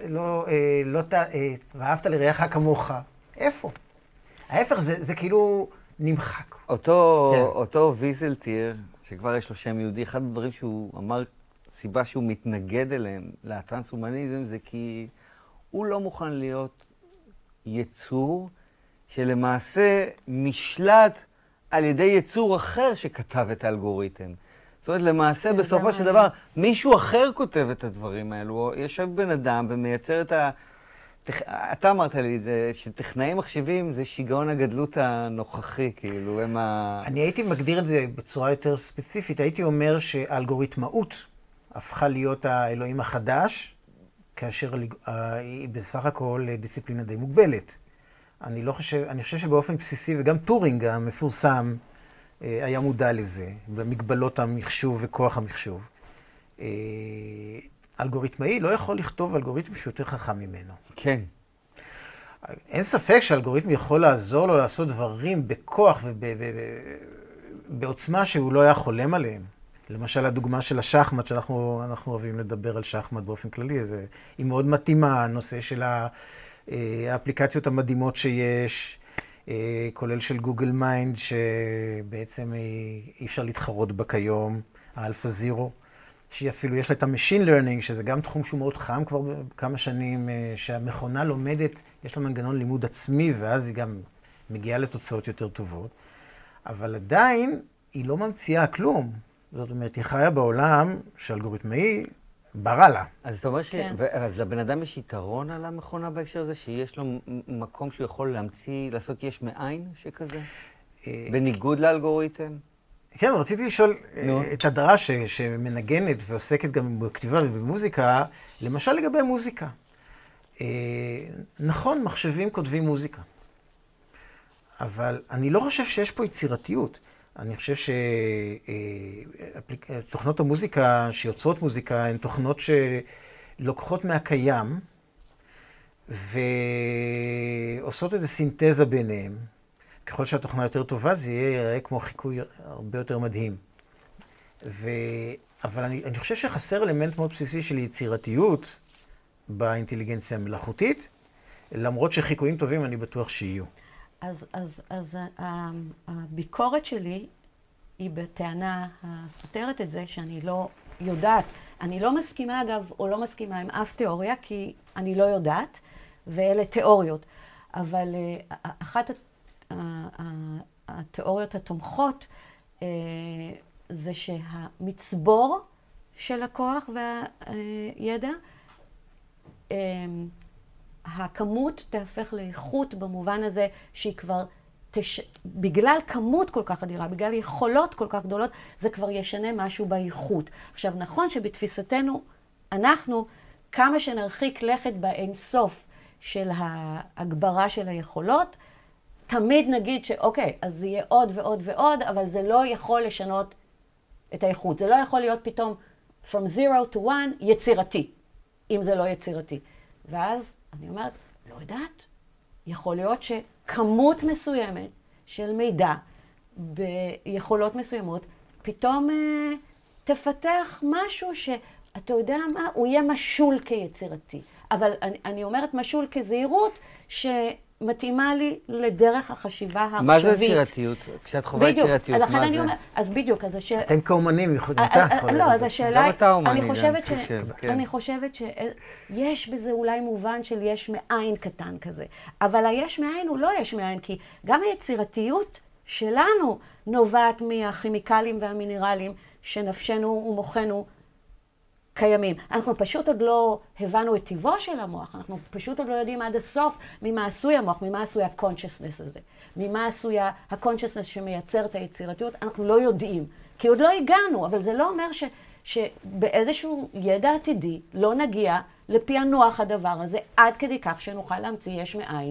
ואהבת לרעך כמוך? איפה? ההפך, זה כאילו נמחק. אותו ויזלטיר, שכבר יש לו שם יהודי, אחד הדברים שהוא אמר, סיבה שהוא מתנגד אליהם, לטרנס-הומניזם, זה כי הוא לא מוכן להיות יצור שלמעשה נשלט על ידי יצור אחר שכתב את האלגוריתם. זאת אומרת, למעשה, בסופו של דבר, מישהו אחר כותב את הדברים האלו. יושב בן אדם ומייצר את אתה אמרת לי את זה, שטכנאים מחשבים זה שיגעון הגדלות הנוכחי, כאילו, הם אני הייתי מגדיר את זה בצורה יותר ספציפית. הייתי אומר שהאלגוריתמאות הפכה להיות האלוהים החדש, כאשר היא בסך הכל דיסציפלינה די מוגבלת. אני חושב שבאופן בסיסי, וגם טורינג המפורסם היה מודע לזה, במגבלות המחשוב וכוח המחשוב. אלגוריתמאי לא יכול לכתוב אלגוריתם שהוא יותר חכם ממנו. כן. אין ספק שאלגוריתם יכול לעזור לו לעשות דברים בכוח ובעוצמה שהוא לא היה חולם עליהם. למשל, הדוגמה של השחמט, שאנחנו אוהבים לדבר על שחמט באופן כללי, היא מאוד מתאימה, הנושא של האפליקציות המדהימות שיש, כולל של גוגל מיינד, שבעצם אי אפשר להתחרות בה כיום, האלפא זירו, שאפילו יש לה את המשין לרנינג, שזה גם תחום שהוא מאוד חם כבר כמה שנים, שהמכונה לומדת, יש לה מנגנון לימוד עצמי, ואז היא גם מגיעה לתוצאות יותר טובות, אבל עדיין היא לא ממציאה כלום. זאת אומרת, היא חיה בעולם שאלגוריתמאי ברא לה. אז אתה אומר אז לבן אדם יש יתרון על המכונה בהקשר הזה, שיש לו מקום שהוא יכול להמציא, לעשות יש מאין שכזה? בניגוד לאלגוריתם? כן, רציתי לשאול את הדרה שמנגנת ועוסקת גם בכתיבה ובמוזיקה, למשל לגבי מוזיקה. נכון, מחשבים כותבים מוזיקה, אבל אני לא חושב שיש פה יצירתיות. אני חושב שתוכנות המוזיקה שיוצרות מוזיקה הן תוכנות שלוקחות מהקיים ועושות איזו סינתזה ביניהם. ככל שהתוכנה יותר טובה, זה יראה כמו חיקוי הרבה יותר מדהים. אבל אני חושב שחסר אלמנט מאוד בסיסי של יצירתיות באינטליגנציה המלאכותית, למרות שחיקויים טובים אני בטוח שיהיו. אז הביקורת שלי היא בטענה הסותרת את זה, שאני לא יודעת. אני לא מסכימה, אגב, או לא מסכימה עם אף תיאוריה, כי אני לא יודעת, ואלה תיאוריות. אבל אחת התיאוריות התומכות זה שהמצבור של הכוח והידע, הכמות תהפך לאיכות במובן הזה שהיא כבר, בגלל כמות כל כך אדירה, בגלל יכולות כל כך גדולות, זה כבר ישנה משהו באיכות. עכשיו, נכון שבתפיסתנו, אנחנו, כמה שנרחיק לכת באינסוף של ההגברה של היכולות, תמיד נגיד שאוקיי, אז זה יהיה עוד ועוד ועוד, אבל זה לא יכול לשנות את האיכות. זה לא יכול להיות פתאום from 0 to 1 יצירתי, אם זה לא יצירתי. ואז אני אומרת, לא יודעת, יכול להיות שכמות מסוימת של מידע ביכולות מסוימות, פתאום תפתח משהו שאתה יודע מה, הוא יהיה משול כיצירתי. אבל אני אומרת משול כזהירות שמתאימה לי לדרך החשיבה העכשווית. מה זה יצירתיות? כשאת חווה יצירתיות, מה זה? אז בדיוק, אז השאלה... אתם כאומנים יכולים כך. לא, אז השאלה... גם אתה אומני, אני חושבת שיש בזה אולי מובן של יש מאין קטן כזה. אבל היש מאין הוא לא יש מאין, כי גם היצירתיות שלנו נובעת מהכימיקלים והמינרלים שנפשנו ומוחנו קיימים. אנחנו פשוט עוד לא הבנו את טיבו של המוח, אנחנו פשוט עוד לא יודעים עד הסוף ממה עשוי המוח, ממה עשוי ה-consciousness הזה, ממה עשוי ה-consciousness שמייצר את היצירתיות, אנחנו לא יודעים, כי עוד לא הגענו, אבל זה לא אומר שבאיזשהו ידע עתידי לא נגיע לפענוח הדבר הזה, עד כדי כך שנוכל להמציא יש מאין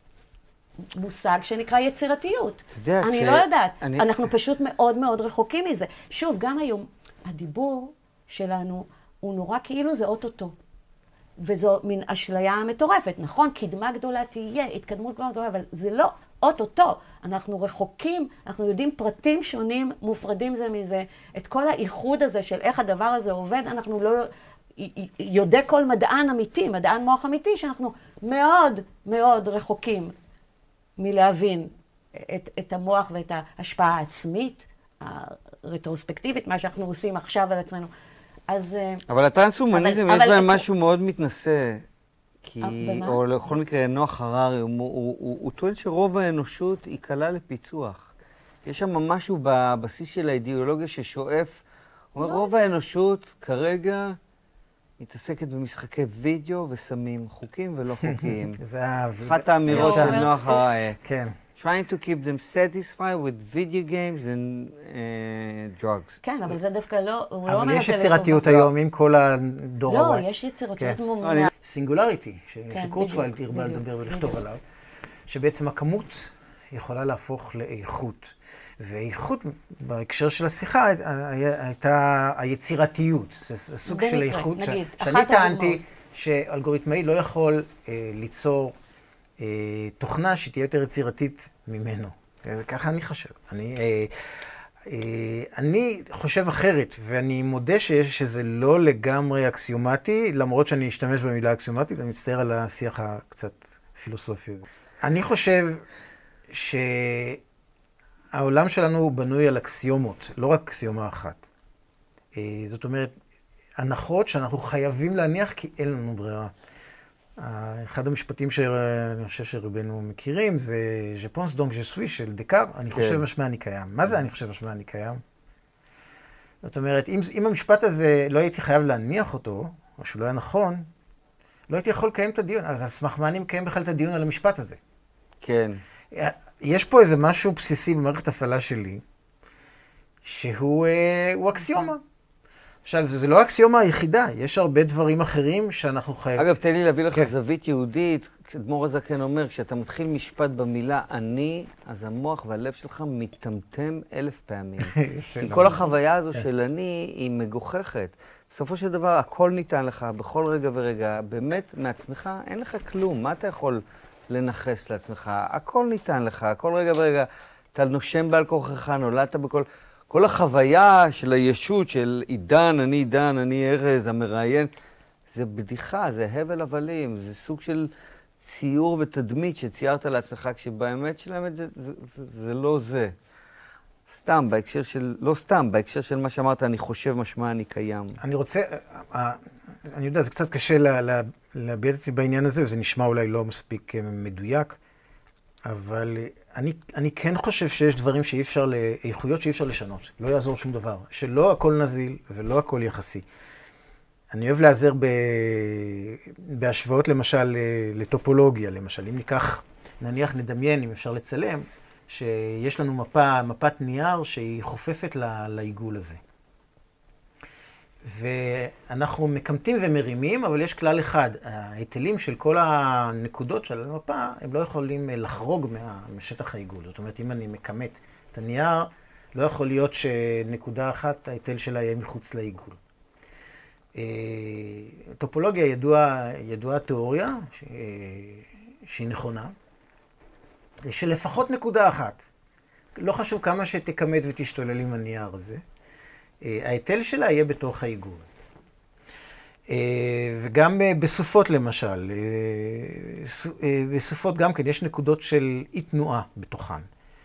מושג שנקרא יצירתיות. אני לא יודעת, אנחנו פשוט מאוד מאוד רחוקים מזה. שוב, גם היום הדיבור שלנו הוא נורא כאילו זה אוטוטו. וזו מין אשליה מטורפת. נכון, קדמה גדולה תהיה, התקדמות גדולה, אבל זה לא אוטוטו. אנחנו רחוקים, אנחנו יודעים פרטים שונים, מופרדים זה מזה. את כל האיחוד הזה של איך הדבר הזה עובד, אנחנו לא יודע כל מדען אמיתי, מדען מוח אמיתי, שאנחנו מאוד מאוד רחוקים מלהבין את המוח ואת ההשפעה העצמית, הרטרוספקטיבית, מה שאנחנו עושים עכשיו על עצמנו. אבל הטרנס-הומניזם יש בהם משהו מאוד מתנשא, או לכל מקרה נוח הררי, הוא טוען שרוב האנושות היא קלה לפיצוח. יש שם משהו בבסיס של האידיאולוגיה ששואף, הוא אומר, רוב האנושות כרגע מתעסקת במשחקי וידאו וסמים, חוקים ולא חוקיים. אחת האמירות של נוח הררי. כן. trying to keep them satisfied with video games and drugs. כן, אבל זה דווקא לא... אבל יש יצירתיות היום עם כל הדור הבא. לא, יש יצירתיות מומנה. סינגולריטי, שקורצוויילד הרבה לדבר ולכתוב עליו, שבעצם הכמות יכולה להפוך לאיכות. ואיכות, בהקשר של השיחה, הייתה היצירתיות. זה סוג של איכות שאני טענתי שאלגוריתמאי לא יכול ליצור תוכנה שתהיה יותר יצירתית ממנו. ככה אני חושב. אני חושב אחרת, ואני מודה שזה לא לגמרי אקסיומטי, למרות שאני אשתמש במילה אקסיומטית, אני מצטער על השיח הקצת פילוסופי. אני חושב שהעולם שלנו בנוי על אקסיומות, לא רק אקסיומה אחת. זאת אומרת, הנחות שאנחנו חייבים להניח כי אין לנו ברירה. אחד המשפטים שאני חושב שרובנו מכירים זה Je pense donc je suis של דקאר, אני חושב משמע אני קיים. מה זה אני חושב משמע אני קיים? זאת אומרת, אם המשפט הזה לא הייתי חייב להניח אותו, או שהוא לא היה נכון, לא הייתי יכול לקיים את הדיון. אז על סמך מה אני מקיים בכלל את הדיון על המשפט הזה? כן. יש פה איזה משהו בסיסי במערכת הפעלה שלי, שהוא אקסיומה. עכשיו, זה לא האקסיומה היחידה, יש הרבה דברים אחרים שאנחנו חייבים... אגב, תן לי להביא לך זווית יהודית. כשאדמו"ר הזקן אומר, כשאתה מתחיל משפט במילה אני, אז המוח והלב שלך מטמטם 1000 פעמים. כי כל החוויה הזו של אני היא מגוחכת. בסופו של דבר, הכל ניתן לך בכל רגע ורגע. באמת, מעצמך אין לך כלום. מה אתה יכול לנחס לעצמך? הכל ניתן לך, כל רגע ורגע. אתה נושם בעל כוחך, נולדת בכל... כל החוויה של הישות, של עידן, אני ארז, המראיין, זה בדיחה, זה הבל הבלים, זה סוג של ציור ותדמית שציירת לעצמך, כשבאמת שלהם זה לא זה. סתם, בהקשר של, לא סתם, בהקשר של מה שאמרת, אני חושב משמע אני קיים. אני רוצה, אני יודע, זה קצת קשה להביע את זה בעניין הזה, וזה נשמע אולי לא מספיק מדויק, אבל אני כן חושב שיש דברים שאי אפשר, איכויות שאי אפשר לשנות, לא יעזור שום דבר, שלא הכל נזיל ולא הכל יחסי. אני אוהב להיעזר בהשוואות למשל לטופולוגיה, למשל, אם ניקח, נניח נדמיין, אם אפשר לצלם, שיש לנו מפת נייר שהיא חופפת לעיגול הזה. ואנחנו מקמטים ומרימים, אבל יש כלל אחד, ההיטלים של כל הנקודות של המפה, הם לא יכולים לחרוג משטח העיגול. זאת אומרת, אם אני מקמט את הנייר, לא יכול להיות שנקודה אחת, ההיטל שלה יהיה מחוץ לעיגול. טופולוגיה ידועה תיאוריה שהיא נכונה, שלפחות נקודה אחת, לא חשוב כמה שתקמט ותשתולל עם הנייר הזה, ההיטל שלה יהיה בתוך העיגול. וגם בסופות למשל, בסופות גם כן יש נקודות של אי תנועה בתוכן.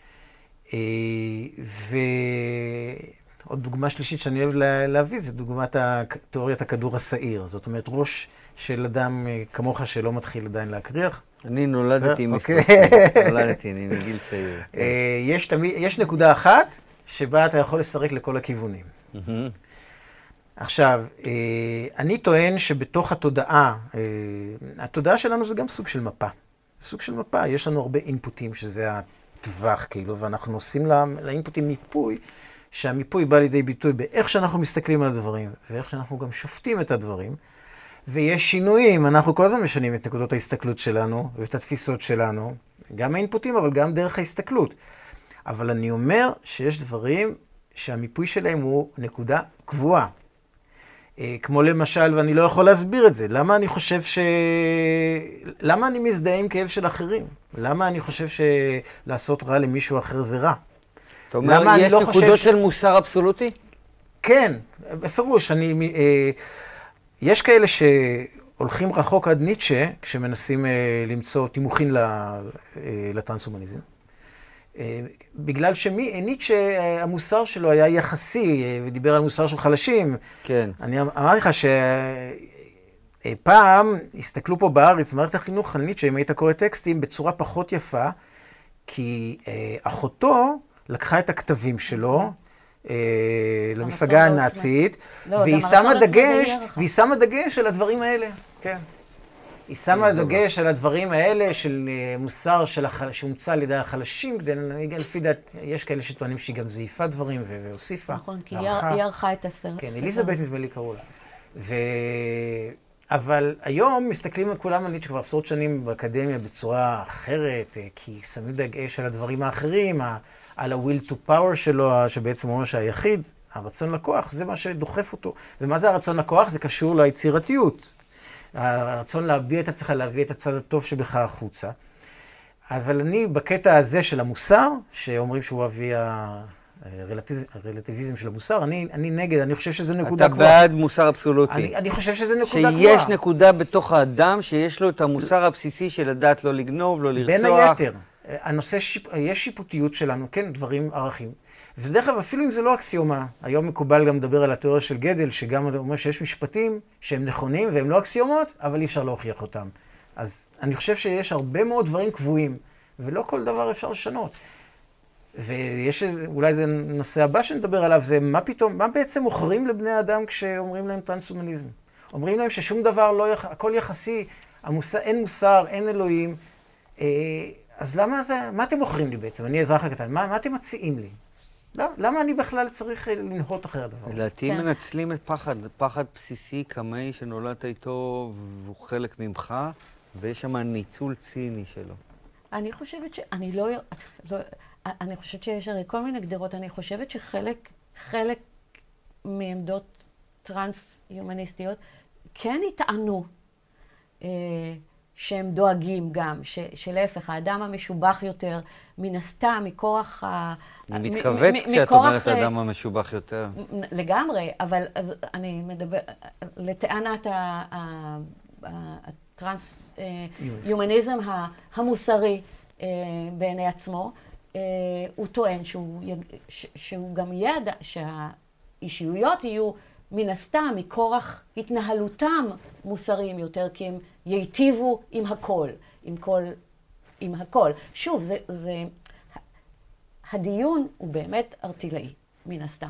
ועוד דוגמה שלישית שאני אוהב להביא, זה דוגמת תיאוריית הכדור הסעיר. זאת אומרת, ראש של אדם כמוך שלא מתחיל עדיין להקריח. אני נולדתי עם מפרצים, נולדתי, אני מגיל צעיר. יש נקודה אחת שבה אתה יכול לסרק לכל הכיוונים. עכשיו, אני טוען שבתוך התודעה, התודעה שלנו זה גם סוג של מפה. סוג של מפה, יש לנו הרבה אינפוטים, שזה הטווח כאילו, ואנחנו עושים לאינפוטים מיפוי, שהמיפוי בא לידי ביטוי באיך שאנחנו מסתכלים על הדברים, ואיך שאנחנו גם שופטים את הדברים, ויש שינויים, אנחנו כל הזמן משנים את נקודות ההסתכלות שלנו, ואת התפיסות שלנו, גם האינפוטים, אבל גם דרך ההסתכלות. אבל אני אומר שיש דברים שהמיפוי שלהם הוא נקודה קבועה. כמו למשל, ואני לא יכול להסביר את זה, למה אני חושב למה אני מזדהה עם כאב של אחרים? למה אני חושב שלעשות רע למישהו אחר זה רע? אתה אומר, יש נקודות של מוסר אבסולוטי? כן, בפירוש. יש כאלה שהולכים רחוק עד ניטשה, כשמנסים למצוא תימוכין לטרנס-הומניזם. בגלל שניטשה, המוסר שלו היה יחסי, ודיבר על מוסר של חלשים. כן. אני אמרתי לך שפעם הסתכלו פה בארץ, במערכת החינוך על ניטשה, אם היית קורא טקסטים, בצורה פחות יפה, כי אחותו לקחה את הכתבים שלו למפלגה הנאצית, והיא שמה דגש על הדברים האלה. כן. היא שמה דגש על הדברים האלה של מוסר שהומצא על ידי החלשים, לפי דעת, יש כאלה שטוענים שהיא גם זייפה דברים והוסיפה. נכון, כי היא ערכה את הסרט. כן, אליזבת נדמה לי קראו לה. אבל היום מסתכלים על כולם על ניטשה כבר עשרות שנים באקדמיה בצורה אחרת, כי שמים דגש על הדברים האחרים, על ה-will to power שלו, שבעצם אומר שהיחיד, הרצון לכוח, זה מה שדוחף אותו. ומה זה הרצון לכוח? זה קשור ליצירתיות. הרצון להביא את עצמך, להביא את הצד הטוב שבך החוצה. אבל אני, בקטע הזה של המוסר, שאומרים שהוא אבי הרלטיביזם של המוסר, אני נגד, אני חושב שזה נקודה אתה גבוהה. בעד מוסר אבסולוטי. אני חושב שזה נקודה גבוהה. שיש נקודה בתוך האדם, שיש לו את המוסר הבסיסי של לדעת לא לגנוב, לא לרצוח. בין היתר, יש שיפוטיות שלנו, כן, דברים, ערכים. ודרך אגב, אפילו אם זה לא אקסיומה, היום מקובל גם לדבר על התיאוריה של גדל, שגם אומר שיש משפטים שהם נכונים והם לא אקסיומות, אבל אי אפשר להוכיח אותם. אז אני חושב שיש הרבה מאוד דברים קבועים, ולא כל דבר אפשר לשנות. ויש, אולי זה נושא הבא שנדבר עליו, זה מה בעצם מוכרים לבני אדם כשאומרים להם טרנס-הומניזם? אומרים להם ששום דבר הכל יחסי, אין מוסר, אין אלוהים. אז מה אתם מוכרים לי בעצם? אני אזרח הקטן, מה אתם מציעים לי? למה אני בכלל צריך לנהות אחרי הדבר? לדעתי מנצלים את פחד בסיסי, קמאי שנולדת איתו והוא חלק ממך, ויש שם ניצול ציני שלו. אני חושבת אני חושבת שיש הרי כל מיני גדרות. אני חושבת חלק מעמדות טרנס-יומניסטיות כן יטענו שהם דואגים גם, שלהפך, האדם המשובח יותר, מן הסתם, מכורח אני מתכווץ כשאת אומרת האדם המשובח יותר. לגמרי, אבל אז אני מדבר, לטענת הטרנס-יומניזם המוסרי בעיני עצמו, הוא טוען שהוא גם ידע שהאישיויות יהיו מן הסתם מכורח התנהלותם מוסריים יותר, כי הם ייטיבו עם הכל, עם הכל. שוב, הדיון הוא באמת ארטילאי, מן הסתם.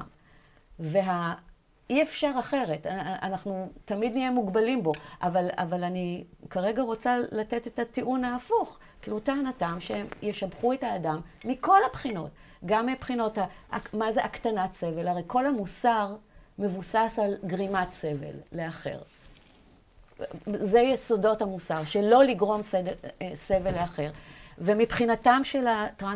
אי אפשר אחרת, אנחנו תמיד נהיה מוגבלים בו, אבל אני כרגע רוצה לתת את הטיעון ההפוך, כאילו טענתם שהם ישבחו את האדם מכל הבחינות, גם מבחינות מה זה הקטנת סבל, הרי כל המוסר מבוסס על גרימת סבל לאחר. זה יסודות המוסר, שלא לגרום סבל לאחר. ומבחינתם של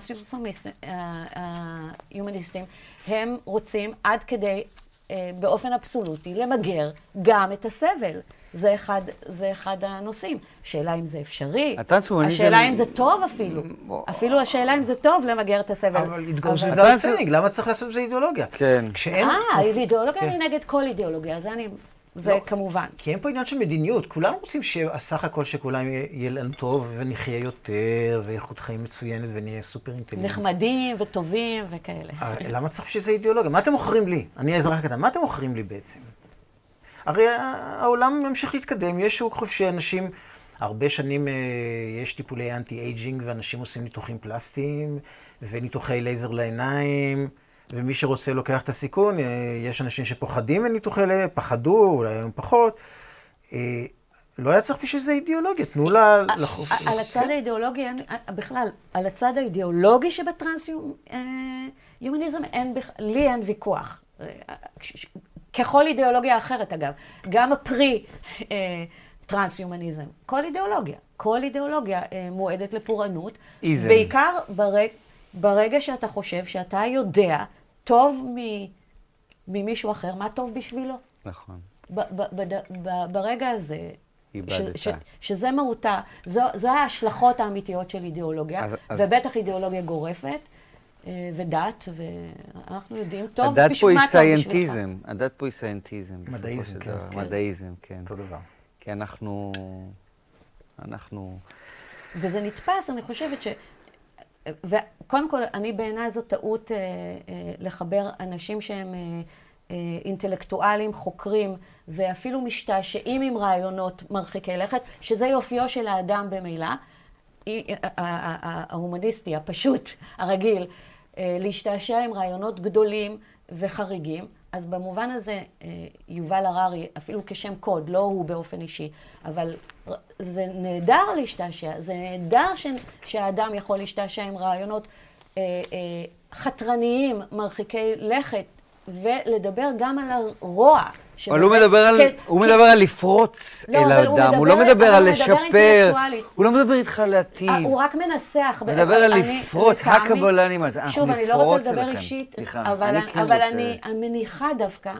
הטרנס-יומניסטים, הם רוצים עד כדי באופן אבסולוטי למגר גם את הסבל. זה אחד הנושאים. השאלה אם זה אפשרי, השאלה אם זה טוב אפילו השאלה אם זה טוב למגר את הסבל. אבל אידיאולוגיה, למה צריך לעשות בזה אידיאולוגיה? כן. אידיאולוגיה, אני נגד כל אידיאולוגיה, זה כמובן. כי אין פה עניין של מדיניות, כולם רוצים שהסך הכל שכולם יהיה לנו טוב ונחיה יותר ואיכות חיים מצוינת ונהיה סופר אינטליגנט. נחמדים וטובים וכאלה. למה צריך שזה אידיאולוגיה? מה אתם מוכרים לי? אני האזרח הקטן, מה אתם מוכרים לי בעצם? הרי העולם ממשיך להתקדם, יש שוק חופשי, אנשים, הרבה שנים יש טיפולי אנטי-אייג'ינג ואנשים עושים ניתוחים פלסטיים וניתוחי לייזר לעיניים, ומי שרוצה לוקח את הסיכון, יש אנשים שפוחדים מניתוחי לייזר, פחדו, אולי היום פחות. לא היה צריך בשביל זה אידיאולוגיה, תנו לה לחוף. על הצד האידיאולוגי, בכלל, על הצד האידיאולוגי שבטרנס-יומניזם, לי אין ויכוח. ככל אידיאולוגיה אחרת, אגב. גם הפרי טרנס-יומניזם. כל אידיאולוגיה מועדת לפורענות. איזם. בעיקר ברגע שאתה חושב שאתה יודע טוב ממישהו אחר, מה טוב בשבילו. נכון. ברגע הזה, איבדת. שזה מהותה, זו ההשלכות האמיתיות של אידיאולוגיה, ובטח אידיאולוגיה גורפת. ודת, ואנחנו יודעים טוב הדת פה היא בשביל סיינטיזם, הדת פה היא סיינטיזם, מדעיזם, כן. מדעיזם, כן. אותו דבר. כי אנחנו... וזה נתפס, אני חושבת וקודם כל, בעיניי זו טעות לחבר אנשים שהם אינטלקטואלים, חוקרים, ואפילו משתעשעים עם רעיונות מרחיקי לכת, שזה יופיו של האדם במילא, ההומניסטי, הפשוט, הרגיל, להשתעשע עם רעיונות גדולים וחריגים. אז במובן הזה, יובל הררי, אפילו כשם קוד, לא הוא באופן אישי, אבל זה נהדר להשתעשע, זה נהדר שהאדם יכול להשתעשע עם רעיונות חתרניים, מרחיקי לכת, ולדבר גם על הרוע. אבל הוא מדבר על לפרוץ אל האדם, הוא לא מדבר על לשפר, הוא לא מדבר איתך להטיב. הוא רק מנסח. הוא מדבר על לפרוץ, הקבלנים, אז אנחנו נפרוץ אליכם. שוב, אני לא רוצה לדבר אישית, אבל אני מניחה דווקא,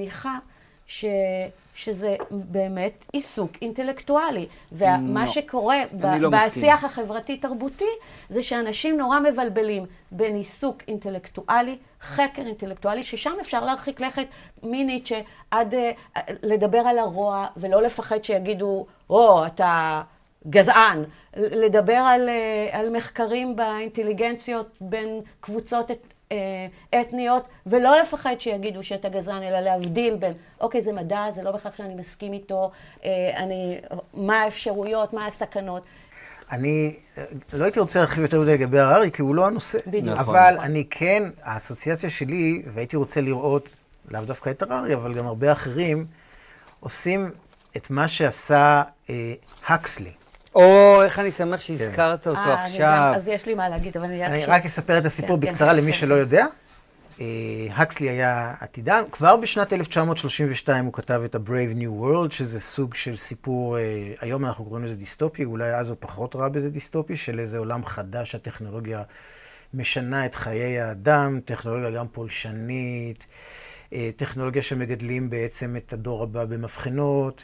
שזה באמת עיסוק אינטלקטואלי. ומה שקורה בשיח החברתי-תרבותי, זה שאנשים נורא מבלבלים בין עיסוק אינטלקטואלי, חקר אינטלקטואלי, ששם אפשר להרחיק לכת מניטשה עד לדבר על הרוע, ולא לפחד שיגידו, אתה גזען. לדבר על מחקרים באינטליגנציות בין קבוצות אתניות, ולא לפחד שיגידו שאתה גזען, אלא להבדיל בין, אוקיי, זה מדע, זה לא בכך שאני מסכים איתו, מה האפשרויות, מה הסכנות. אני לא הייתי רוצה להרחיב יותר מדי לגבי הררי, כי הוא לא הנושא. בדיוק. אבל אני כן, האסוציאציה שלי, והייתי רוצה לראות, לאו דווקא את הררי, אבל גם הרבה אחרים, עושים את מה שעשה הקסלי. איך אני שמח שהזכרת אותו עכשיו. אז יש לי מה להגיד, אבל אני רק אספר את הסיפור בקצרה למי שלא יודע. הקסלי היה עתידן. כבר בשנת 1932 הוא כתב את ה-Brave New World, שזה סוג של סיפור, היום אנחנו קוראים לזה דיסטופי, אולי אז הוא פחות ראה בזה דיסטופי, של איזה עולם חדש, הטכנולוגיה משנה את חיי האדם, טכנולוגיה גם פולשנית, טכנולוגיה שמגדלים בעצם את הדור הבא במבחנות,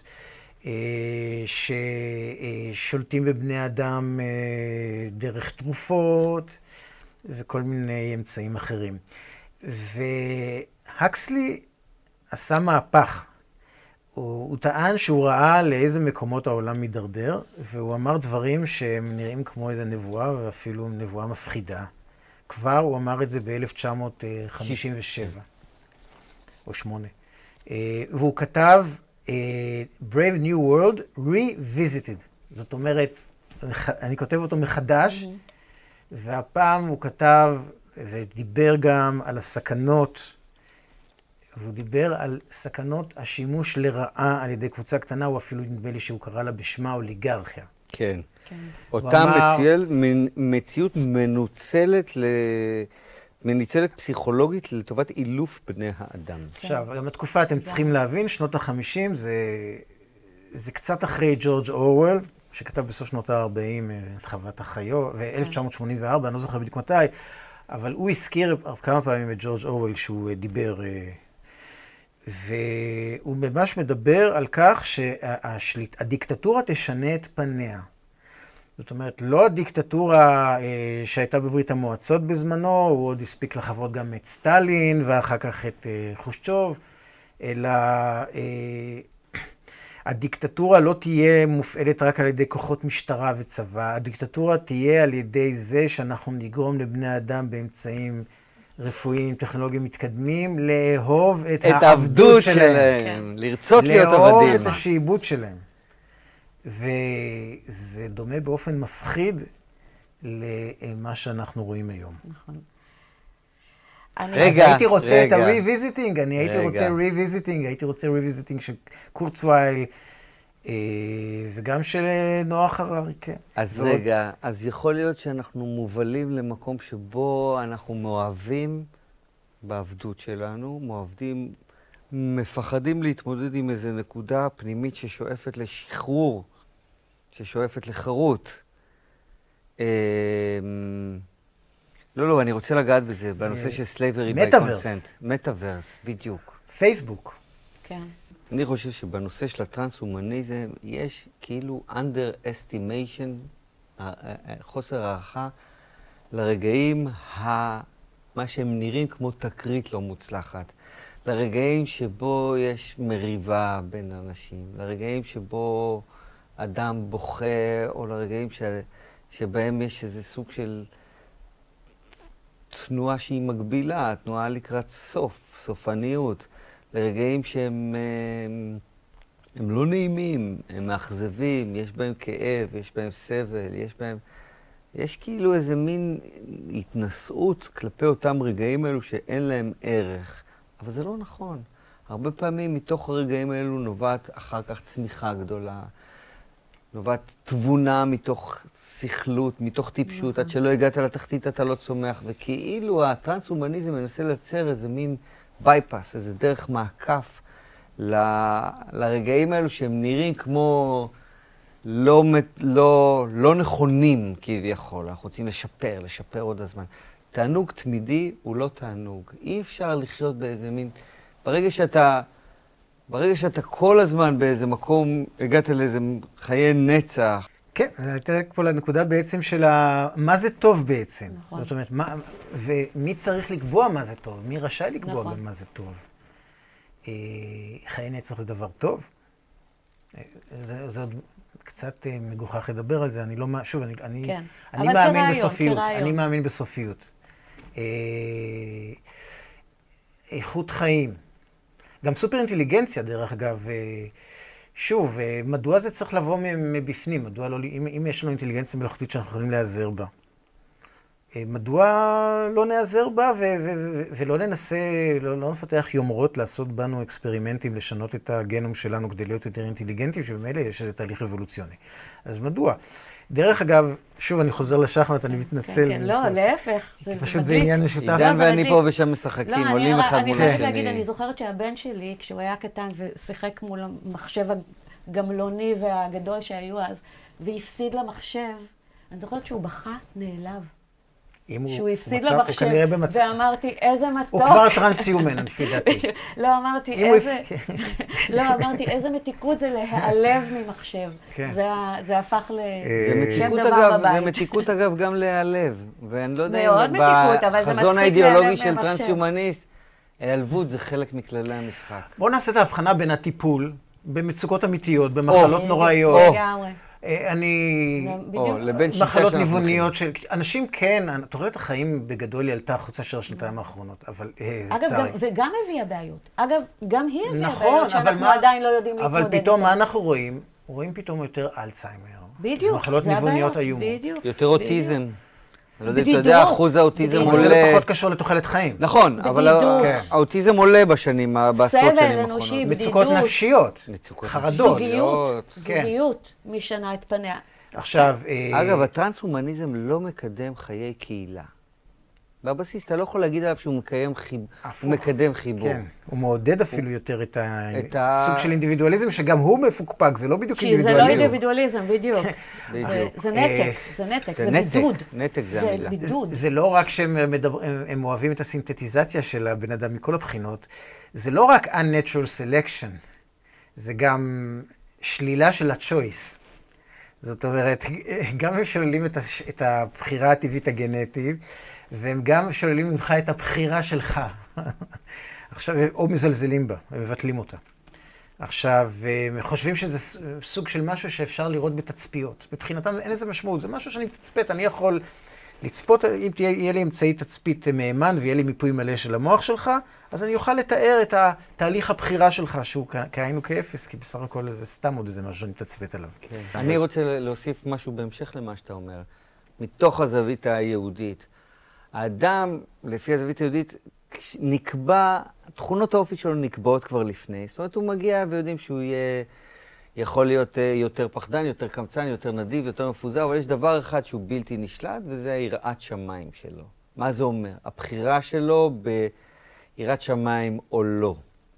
ששולטים בבני אדם דרך תרופות וכל מיני אמצעים אחרים. והקסלי עשה מהפך. הוא טען שהוא ראה לאיזה מקומות העולם מדרדר, והוא אמר דברים שהם נראים כמו איזו נבואה, ואפילו נבואה מפחידה. כבר הוא אמר את זה ב-1957, או 8. והוא כתב Brave New World Revisited. זאת אומרת, אני כותב אותו מחדש, והפעם הוא כתב ודיבר גם על הסכנות, והוא דיבר על סכנות השימוש לרעה על ידי קבוצה קטנה, הוא אפילו נדמה לי שהוא קרא לה בשמה אוליגרכיה. כן. אותה מציאות מנוצלת פסיכולוגית לטובת אילוף בני האדם. עכשיו, גם התקופה אתם צריכים להבין, שנות ה-50 זה קצת אחרי ג'ורג' אורוול, שכתב בסוף שנות ה-40 את חוות החיות, ו-1984, אני לא זוכר בדיוק מתי, אבל הוא הזכיר כמה פעמים את ג'ורג' אורוול שהוא דיבר, והוא ממש מדבר על כך שהדיקטטורה תשנה את פניה. זאת אומרת, לא הדיקטטורה שהייתה בברית המועצות בזמנו, הוא עוד הספיק לחוות גם את סטלין ואחר כך את חושצ'וב, אלא הדיקטטורה לא תהיה מופעלת רק על ידי כוחות משטרה וצבא, הדיקטטורה תהיה על ידי זה שאנחנו נגרום לבני אדם באמצעים רפואיים, טכנולוגיים מתקדמים, לאהוב את העבדות שלהם, לרצות להיות עבדים. לאהוב את השעבוד שלהם. וזה דומה באופן מפחיד למה שאנחנו רואים היום. נכון. הייתי רוצה את ה-revisiting, הייתי רוצה revisiting של קורצווייל, וגם של נוח הררי, כן. אז רגע, אז יכול להיות שאנחנו מובלים למקום שבו אנחנו מאוהבים בעבדות שלנו, מפחדים להתמודד עם איזו נקודה פנימית ששואפת לשחרור, ששואפת לחירות. לא, אני רוצה לגעת בזה, בנושא של slavery by consent. מטאברס, בדיוק. פייסבוק. כן. אני חושב שבנושא של הטרנס-הומניזם יש כאילו underestimation, חוסר הערכה לרגעים מה שהם נראים כמו תקרית לא מוצלחת. לרגעים שבו יש מריבה בין אנשים, לרגעים שבו אדם בוכה, או לרגעים שבהם יש איזה סוג של תנועה שהיא מגבילה, תנועה לקראת סופניות, לרגעים שהם לא נעימים, הם מאכזבים, יש בהם כאב, יש בהם סבל, יש כאילו איזה מין התנשאות כלפי אותם רגעים האלו שאין להם ערך. אבל זה לא נכון. הרבה פעמים מתוך הרגעים האלו נובעת אחר כך צמיחה גדולה, נובעת תבונה מתוך שכלות, מתוך טיפשות, עד שלא הגעת לתחתית אתה לא צומח, וכאילו הטרנס-הומניזם מנסה לייצר איזה מין בייפס, איזה דרך מעקף לרגעים האלו שהם נראים כמו לא נכונים כביכול. אנחנו רוצים לשפר עוד הזמן. תענוג תמידי הוא לא תענוג. אי אפשר לחיות באיזה מין... ברגע שאתה כל הזמן באיזה מקום, הגעת לאיזה חיי נצח. כן, הייתה פה לנקודה בעצם של מה זה טוב בעצם. נכון. זאת אומרת, ומי צריך לקבוע מה זה טוב? מי רשאי לקבוע נכון. במה זה טוב? חיי נצח זה דבר טוב? זה עוד קצת מגוחך לדבר על זה, אני לא... שוב, אני מאמין בסופיות. אני מאמין בסופיות. איכות חיים. גם סופר אינטליגנציה, דרך אגב, שוב, מדוע זה צריך לבוא מבפנים? מדוע לא, אם יש לנו אינטליגנציה מלאכותית שאנחנו יכולים להיעזר בה, מדוע לא נעזר בה ולא ננסה, לא נפתח יומרות לעשות בנו אקספרימנטים, לשנות את הגנום שלנו כדי להיות יותר אינטליגנטים, שבמילא יש איזה תהליך אבולוציוני. אז מדוע? דרך אגב, שוב אני חוזר לשחמט, אני מתנצל. כן, לא, להפך. פשוט זה עניין משותף. עידן ואני פה ושם משחקים, עולים אחד מול אני חייבת להגיד, השני. אני זוכרת שהבן שלי, כשהוא היה קטן ושיחק מול המחשב הגמלוני והגדול שהיו אז, והפסיד למחשב, אני זוכרת שהוא בכה נעלב. שהוא הפסיד למחשב, ואמרתי, איזה מתוק. הוא כבר טרנס-יומן, אני לפי לא, אמרתי, איזה מתיקות זה להיעלב ממחשב. זה הפך לשם דבר בבית. זה מתיקות אגב גם להיעלב, ואני לא יודע מאוד מתיקות, אבל זה בחזון מצחיק האידיאולוגי להיעלב של ממחשב. טרנס-יומניסט, העלבות זה חלק מכללי המשחק. בואו נעשה את ההבחנה בין הטיפול, במצוקות אמיתיות, במחלות נוראיות. מחלות ניווניות, אנשים כן, תוחלת החיים בגדול היא עלתה חוצה של השנתיים האחרונות, אבל אגב, וגם הביאה בעיות. אגב, גם היא הביאה בעיות שאנחנו עדיין לא יודעים להתמודד איתן. אבל פתאום מה אנחנו רואים? רואים פתאום יותר אלצהיימר. בדיוק, מחלות ניווניות איומות. יותר אוטיזם. אני לא יודע אם אתה יודע, אחוז האוטיזם עולה... זה פחות קשור לתוחלת חיים. נכון, אבל האוטיזם עולה בשנים, בעשרות שנים האחרונות. סבל אנושי, מצוקות נפשיות, חרדות. זוגיות משנה את פניה. עכשיו... אגב, הטרנס-הומניזם לא מקדם חיי קהילה. בבסיס, אתה לא יכול להגיד עליו שהוא מקדם חיבור. כן, הוא מעודד אפילו יותר את הסוג של אינדיבידואליזם, שגם הוא מפוקפק, זה לא בדיוק אינדיבידואליזם. כי זה לא אינדיבידואליזם, בדיוק. זה נתק, זה בידוד. נתק זה המילה. זה בידוד. זה לא רק שהם אוהבים את הסינתטיזציה של הבן אדם מכל הבחינות, זה לא רק unnatural selection, זה גם שלילה של ה-choice. זאת אומרת, גם הם שוללים את הבחירה הטבעית הגנטית, והם גם שוללים ממך את הבחירה שלך. עכשיו, או מזלזלים בה, ומבטלים אותה. עכשיו, הם חושבים שזה סוג של משהו שאפשר לראות בתצפיות. מבחינתם אין איזה משמעות, זה משהו שאני מתצפת, אני יכול לצפות, אם יהיה לי אמצעי תצפית מהימן ויהיה לי מיפוי מלא של המוח שלך, אז אני אוכל לתאר את תהליך הבחירה שלך, שהוא כאין וכאפס, כי בסך הכל זה סתם עוד איזה משהו שאני מתצפת עליו. אני רוצה להוסיף משהו בהמשך למה שאתה אומר, מתוך הזווית היהודית. האדם, לפי הזווית היהודית, נקבע, תכונות האופי שלו נקבעות כבר לפני. זאת אומרת, הוא מגיע ויודעים שהוא יכול להיות יותר פחדן, יותר קמצן, יותר נדיב, יותר מפוזר, אבל יש דבר אחד שהוא בלתי נשלט, וזה היראת שמיים שלו. מה זה אומר? הבחירה שלו ביראת שמיים או לא.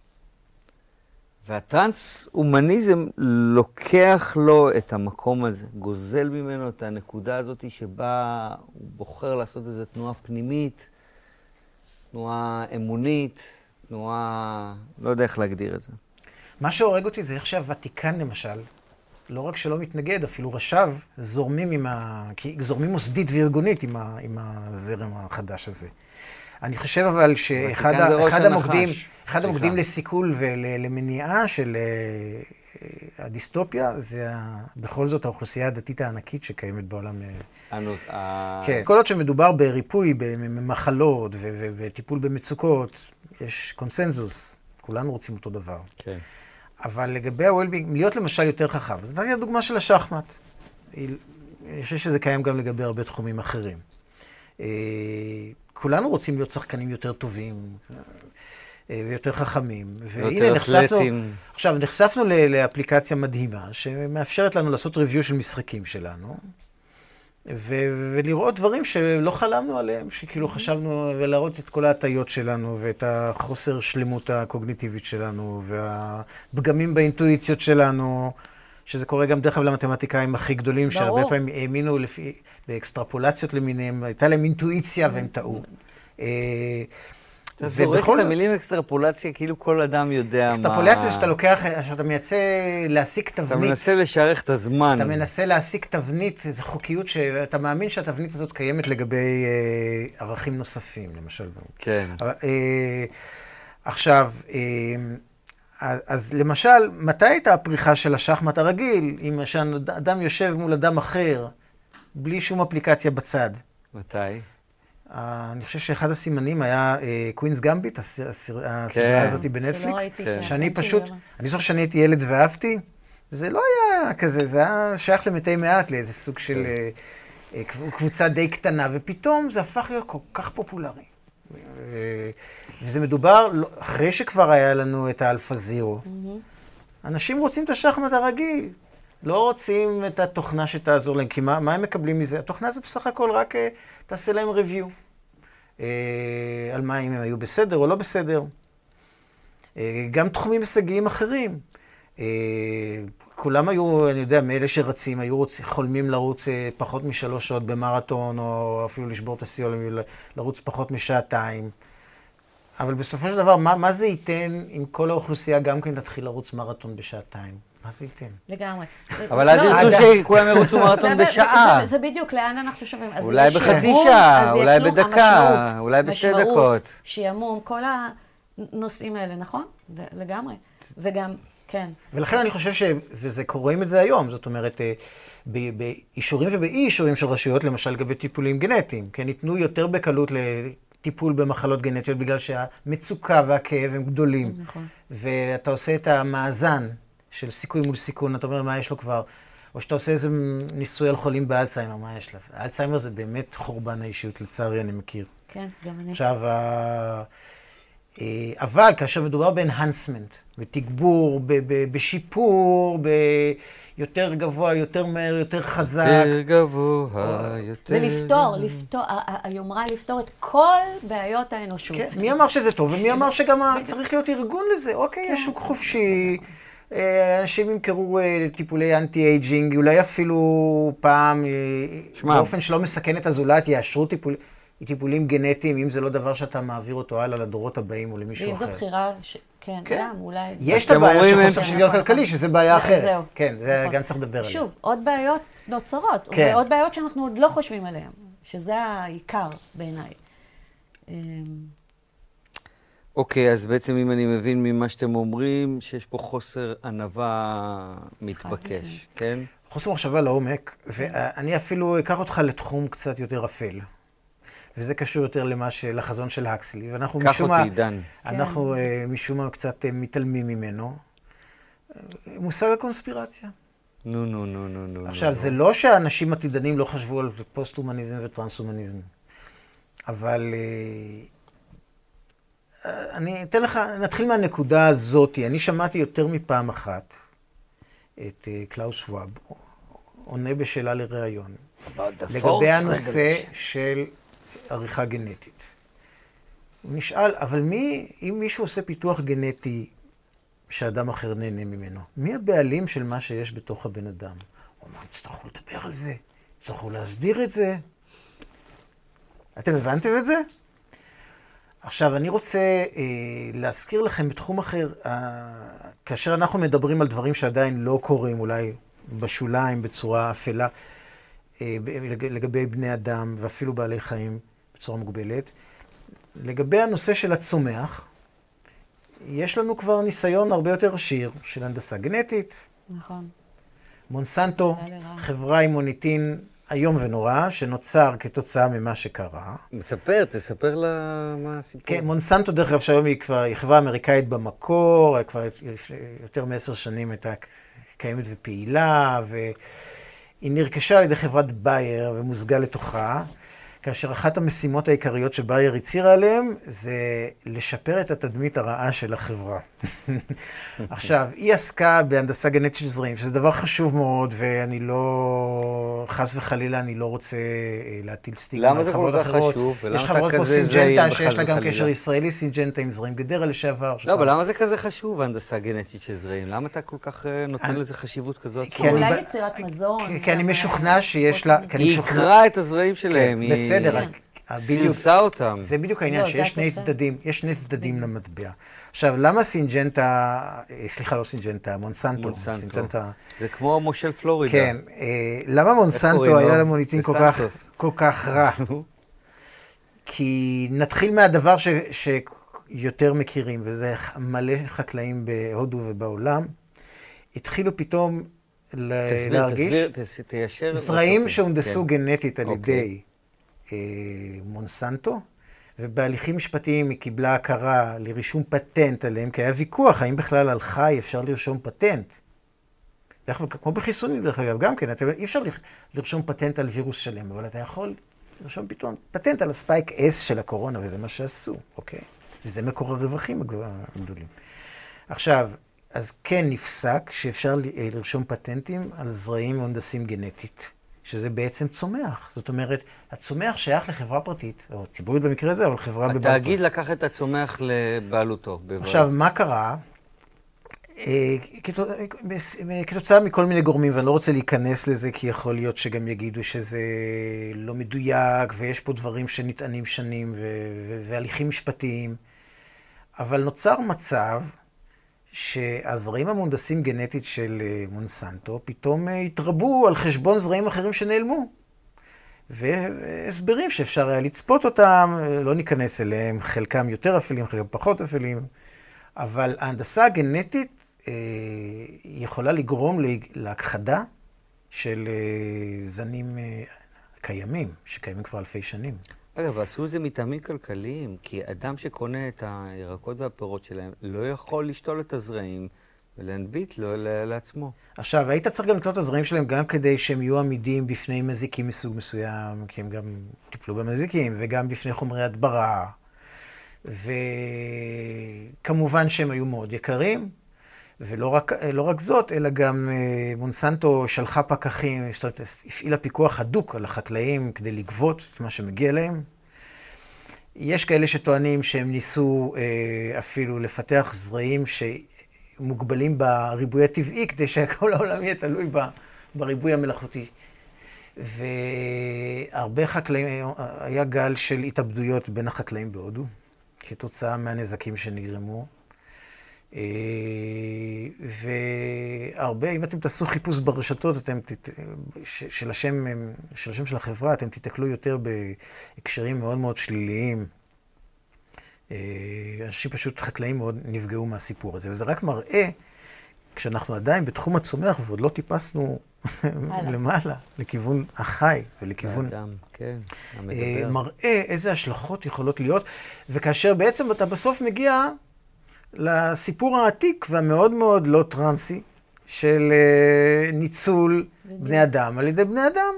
והטרנס-הומניזם לוקח לו את המקום הזה, גוזל ממנו את הנקודה הזאת שבה הוא בוחר לעשות איזו תנועה פנימית, תנועה אמונית, תנועה... לא יודע איך להגדיר את זה. מה שהורג אותי זה איך שהוותיקן למשל, לא רק שלא מתנגד, אפילו ראשיו זורמים זורמים מוסדית וארגונית עם הזרם החדש הזה. אני חושב אבל שאחד המוקדים לסיכול ולמניעה של הדיסטופיה, זה בכל זאת האוכלוסייה הדתית הענקית שקיימת בעולם. כן. כל עוד שמדובר בריפוי, במחלות וטיפול במצוקות, יש קונסנזוס, כולנו רוצים אותו דבר. כן. אבל לגבי ה-well-being, להיות למשל יותר חכם, זאת הדוגמה של השחמט. אני חושב שזה קיים גם לגבי הרבה תחומים אחרים. כולנו רוצים להיות שחקנים יותר טובים ויותר חכמים. יותר אתלטים. עכשיו, נחשפנו לאפליקציה מדהימה שמאפשרת לנו לעשות ריוויו של משחקים שלנו, ולראות דברים שלא חלמנו עליהם, שכאילו חשבנו, ולהראות את כל ההטיות שלנו, ואת החוסר שלמות הקוגניטיבית שלנו, והפגמים באינטואיציות שלנו, שזה קורה גם דרך אגב למתמטיקאים הכי גדולים, שהרבה פעמים האמינו באקסטרפולציות למיניהם, הייתה להם אינטואיציה והם טעו. אתה זורק את המילים אקסטרפולציה, כאילו כל אדם יודע מה... אקסטרפולציה שאתה לוקח, שאתה מייצא להסיק תבנית. אתה מנסה לשערך את הזמן. אתה מנסה להסיק תבנית, איזו חוקיות שאתה מאמין שהתבנית הזאת קיימת לגבי ערכים נוספים, למשל. כן. עכשיו, אז למשל, מתי הייתה הפריחה של השחמט הרגיל, אם אדם יושב מול אדם אחר, בלי שום אפליקציה בצד? מתי? אני חושב שאחד הסימנים היה קווינס גמביט, הסדרה הזאת בנטפליקס, שאני פשוט, אני זוכר שאני הייתי ילד ואהבתי, זה לא היה כזה, זה היה שייך למתי מעט לאיזה סוג של קבוצה די קטנה, ופתאום זה הפך להיות כל כך פופולרי. וזה מדובר, אחרי שכבר היה לנו את האלפא זירו, אנשים רוצים את השחמט הרגיל. לא רוצים את התוכנה שתעזור להם, כי מה הם מקבלים מזה? התוכנה זה בסך הכל רק תעשה להם review. על מה, אם הם היו בסדר או לא בסדר. גם תחומים הישגיים אחרים. כולם היו, אני יודע, מאלה שרצים, היו חולמים לרוץ פחות מ3 שעות במרתון, או אפילו לשבור את השיא, או לרוץ פחות משעתיים. אבל בסופו של דבר, מה זה ייתן אם כל האוכלוסייה גם כן תתחיל לרוץ מרתון בשעתיים? מה זה ייתן? לגמרי. אבל אז ירצו שכולם ירוצו מרתון בשעה. זה בדיוק, לאן אנחנו שווים. אולי בחצי שעה, אולי בדקה, אולי בשתי דקות. שימום, כל הנושאים האלה, נכון? לגמרי. וגם, כן. ולכן אני חושב וזה קוראים את זה היום, זאת אומרת, באישורים ובאי אישורים של רשויות, למשל לגבי טיפולים גנטיים, כן, ניתנו יותר בקלות טיפול במחלות גנטיות, בגלל שהמצוקה והכאב הם גדולים. נכון. ואתה עושה את המאזן של סיכוי מול סיכון, אתה אומר מה יש לו כבר, או שאתה עושה איזה ניסוי על חולים באלצהיימר, מה יש לו. האלצהיימר זה באמת חורבן האישיות, לצערי אני מכיר. כן, גם אני. עכשיו, אבל כאשר מדובר באנהנסמנט, בתגבור, בשיפור, יותר גבוה, יותר מהר, יותר חזק. יותר גבוה, יותר... ולפתור, היומרה לפתור את כל בעיות האנושות. כן, מי אמר שזה טוב, ומי אמר שגם צריך להיות ארגון לזה. אוקיי, יש שוק חופשי, אנשים ימכרו טיפולי אנטי-אייג'ינג, אולי אפילו פעם, באופן שלא מסכן את הזולת, יאשרו טיפולים גנטיים, אם זה לא דבר שאתה מעביר אותו הלאה לדורות הבאים או למישהו אחר. ואם זו בחירה, כן, גם, אולי... יש את הבעיה של חוסר שוויון כלכלי, שזה בעיה אחרת. זהו. כן, זה גם צריך לדבר עליה. שוב, עוד בעיות נוצרות, ועוד בעיות שאנחנו עוד לא חושבים עליהן, שזה העיקר בעיניי. אוקיי, אז בעצם אם אני מבין ממה שאתם אומרים, שיש פה חוסר ענווה מתבקש, כן? חוסר מחשבה לעומק, ואני אפילו אקח אותך לתחום קצת יותר אפל. וזה קשור יותר לחזון של הקסלי, ואנחנו משום מה... דן. אנחנו משום מה קצת מתעלמים ממנו. מושג הקונספירציה. נו. עכשיו, זה לא שאנשים עתידנים לא חשבו על פוסט-הומניזם וטרנס-הומניזם, אבל אני אתן לך, נתחיל מהנקודה הזאת. אני שמעתי יותר מפעם אחת את קלאוס שוואב, עונה בשאלה לראיון, לגבי הנושא של עריכה גנטית. הוא נשאל, אבל אם מישהו עושה פיתוח גנטי שאדם אחר נהנה ממנו, מי הבעלים של מה שיש בתוך הבן אדם? הוא אמר, תצטרכו לדבר על זה, תצטרכו להסדיר את זה. אתם הבנתם את זה? עכשיו, אני רוצה להזכיר לכם בתחום אחר, כאשר אנחנו מדברים על דברים שעדיין לא קורים, אולי בשוליים, בצורה אפלה, לגבי בני אדם ואפילו בעלי חיים בצורה מוגבלת. לגבי הנושא של הצומח, יש לנו כבר ניסיון הרבה יותר עשיר של הנדסה גנטית. נכון. מונסנטו, חברה עם מוניטין איום ונורא, שנוצר כתוצאה ממה שקרה. תספר לה מה הסיפור. כן, מונסנטו דרך אגב שהיום היא כבר חברה אמריקאית במקור, כבר יותר מ10 שנים הייתה קיימת ופעילה, היא נרכשה על ידי חברת בייר ומוזגה לתוכה, כאשר אחת המשימות העיקריות שבייר הצהירה עליהן זה לשפר את התדמית הרעה של החברה. עכשיו, היא עסקה בהנדסה גנטית של זרעים, שזה דבר חשוב מאוד, ואני לא, חס וחלילה, אני לא רוצה להטיל סטיגמה. למה זה כל כך חשוב? יש חברות כמו סינג'נטה, שיש לה גם קשר ישראלי, סינג'נטה עם זרעים גדרה לשעבר. לא, אבל למה זה כזה חשוב, הנדסה גנטית של זרעים? למה אתה כל כך נותן לזה חשיבות כזאת? אולי יצירת מזון. כי אני משוכנע שיש לה... היא יקרה את הזרעים שלהם, בסדר, סירסה אותם. זה בדיוק העניין, שיש שני צדדים למטבע. עכשיו, למה סינג'נטה, סליחה, לא סינג'נטה, מונסנטו. זה כמו מושל פלורידה. כן, למה מונסנטו היה למוניטין כל כך רע? כי נתחיל מהדבר שיותר מכירים, וזה מלא חקלאים בהודו ובעולם, התחילו פתאום להרגיש זרעים שהונדסו גנטית על ידי מונסנטו, ובהליכים משפטיים היא קיבלה הכרה לרישום פטנט עליהם, כי היה ויכוח האם בכלל על חי אפשר לרשום פטנט. כמו בחיסונים דרך אגב, גם כן, אי אפשר לרשום פטנט על וירוס שלם, אבל אתה יכול לרשום פתאום פטנט על הספייק S של הקורונה, וזה מה שעשו, אוקיי? וזה מקור הרווחים הגדולים. עכשיו, אז כן נפסק שאפשר לרשום פטנטים על זרעים מהונדסים גנטית, שזה בעצם צומח. זאת אומרת, הצומח שייך לחברה פרטית, או ציבורית במקרה הזה, או לחברה בבעלותו. התאגיד לקח את הצומח לבעלותו. עכשיו, מה קרה? כתוצאה מכל מיני גורמים, ואני לא רוצה להיכנס לזה, כי יכול להיות שגם יגידו שזה לא מדויק, ויש פה דברים שנטענים שנים, והליכים משפטיים. אבל נוצר מצב שהזרעים המהונדסים גנטית של מונסנטו פתאום התרבו על חשבון זרעים אחרים שנעלמו. והסברים שאפשר היה לצפות אותם, לא ניכנס אליהם, חלקם יותר אפלים, חלקם פחות אפלים, אבל ההנדסה הגנטית יכולה לגרום להכחדה של זנים קיימים, שקיימים כבר אלפי שנים. אגב, עשו את זה מטעמים כלכליים, כי אדם שקונה את הירקות והפירות שלהם לא יכול לשתול את הזרעים ולהנביט לו לעצמו. עכשיו, היית צריך גם לקנות את הזרעים שלהם גם כדי שהם יהיו עמידים בפני מזיקים מסוג מסוים, כי הם גם טיפלו במזיקים, וגם בפני חומרי הדברה. וכמובן שהם היו מאוד יקרים, ולא רק זאת, אלא גם מונסנטו שלחה פקחים, הפעילה פיקוח הדוק על החקלאים כדי לגבות את מה שמגיע להם. יש כאלה שטוענים שהם ניסו אפילו לפתח זרעים שמוגבלים בריבוי הטבעי, כדי שהכל העולם יהיה תלוי בריבוי המלאכותי. והרבה חקלאים, היה גל של התאבדויות בין החקלאים בהודו, כתוצאה מהנזקים שנגרמו. והרבה, אם אתם תעשו חיפוש ברשתות, של השם של החברה, אתם תתקלו יותר בהקשרים מאוד מאוד שליליים. אנשים פשוט חקלאים מאוד נפגעו מהסיפור הזה, וזה רק מראה, כשאנחנו עדיין בתחום הצומח ועוד לא טיפסנו למעלה, לכיוון החי ולכיוון... האדם, כן, המדבר. מראה איזה השלכות יכולות להיות, וכאשר בעצם אתה בסוף מגיע לסיפור העתיק והמאוד מאוד לא טרנסי של ניצול בני אדם על ידי בני אדם.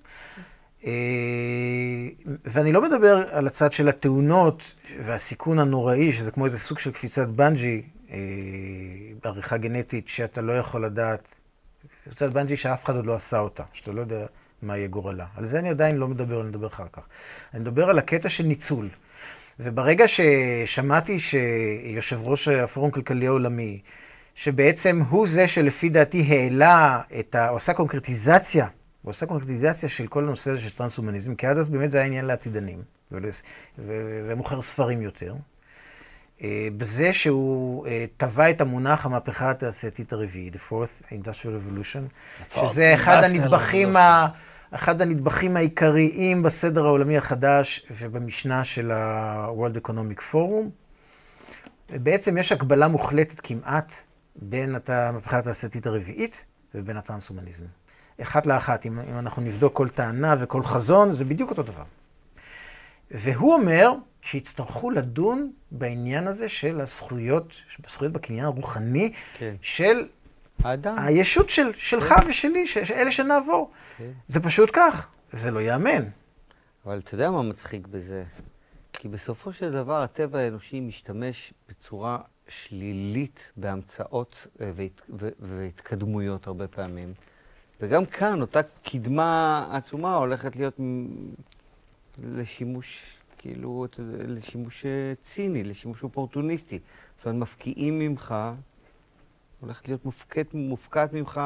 ואני לא מדבר על הצד של התאונות והסיכון הנוראי, שזה כמו איזה סוג של קפיצת בנג'י, בעריכה גנטית שאתה לא יכול לדעת, קפיצת בנג'י שאף אחד עוד לא עשה אותה, שאתה לא יודע מה יהיה גורלה. על זה אני עדיין לא מדבר, אני מדבר אחר כך. אני מדבר על הקטע של ניצול. וברגע ששמעתי שיושב ראש הפורום כלכלי העולמי, שבעצם הוא זה שלפי דעתי העלה עושה קונקרטיזציה, של כל הנושא הזה של טרנס-הומניזם, כי עד אז באמת זה היה עניין לעתידנים, ומוכר ספרים יותר, בזה שהוא טבע את המונח המהפכה התעשייתית הרביעית, the fourth industrial revolution, שזה אחד הנדבכים העיקריים בסדר העולמי החדש ובמשנה של ה-World Economic Forum. בעצם יש הקבלה מוחלטת כמעט בין המהפכה התעשייתית הרביעית ובין הטרנס-הומניזם. אחת לאחת, אם אנחנו נבדוק כל טענה וכל חזון, זה בדיוק אותו דבר. והוא אומר שיצטרכו לדון בעניין הזה של הזכויות בקניין הרוחני, כן. של האדם. הישות שלך ושלי, אלה שנעבור. כן. זה פשוט כך, זה לא יאמן. אבל אתה יודע מה מצחיק בזה? כי בסופו של דבר הטבע האנושי משתמש בצורה שלילית בהמצאות והתקדמויות הרבה פעמים. וגם כאן אותה קדמה עצומה הולכת להיות לשימוש, כאילו, לשימוש ציני, לשימוש אופורטוניסטי. זאת אומרת, מפקיעים ממך, הולכת להיות מופקעת ממך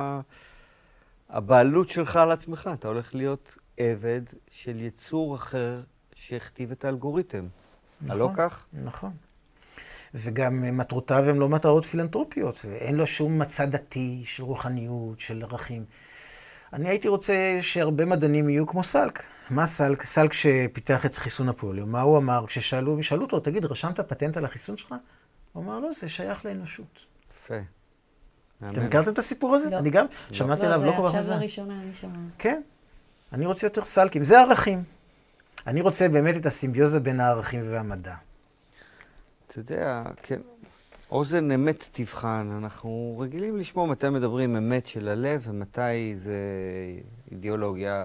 הבעלות שלך על עצמך. אתה הולך להיות עבד של יצור אחר שהכתיב את האלגוריתם. נכון, הלא כך? נכון. וגם מטרותיו הן לא מטרות פילנטרופיות. אין לו שום מצע דתי של רוחניות, של ערכים. אני הייתי רוצה שהרבה מדענים יהיו כמו סלק. מה סלק? סלק שפיתח את חיסון הפוליו. מה הוא אמר? כששאלו אותו, תגיד, רשמת פטנט על החיסון שלך? הוא אמר, לא, זה שייך לאנושות. יפה. אתם מכרתם את הסיפור הזה? לא. אני גם שמעתי עליו, לא כל כך... זה עכשיו לראשונה, אני שומעת. כן. אני רוצה יותר סלקים. זה ערכים. אני רוצה באמת את הסימביוזה בין הערכים והמדע. אתה יודע, כן, אוזן אמת תבחן. אנחנו רגילים לשמוע מתי מדברים אמת של הלב ומתי זה אידיאולוגיה.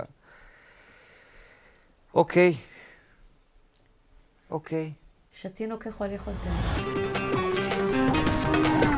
אוקיי. שתינו ככל יכולתנו.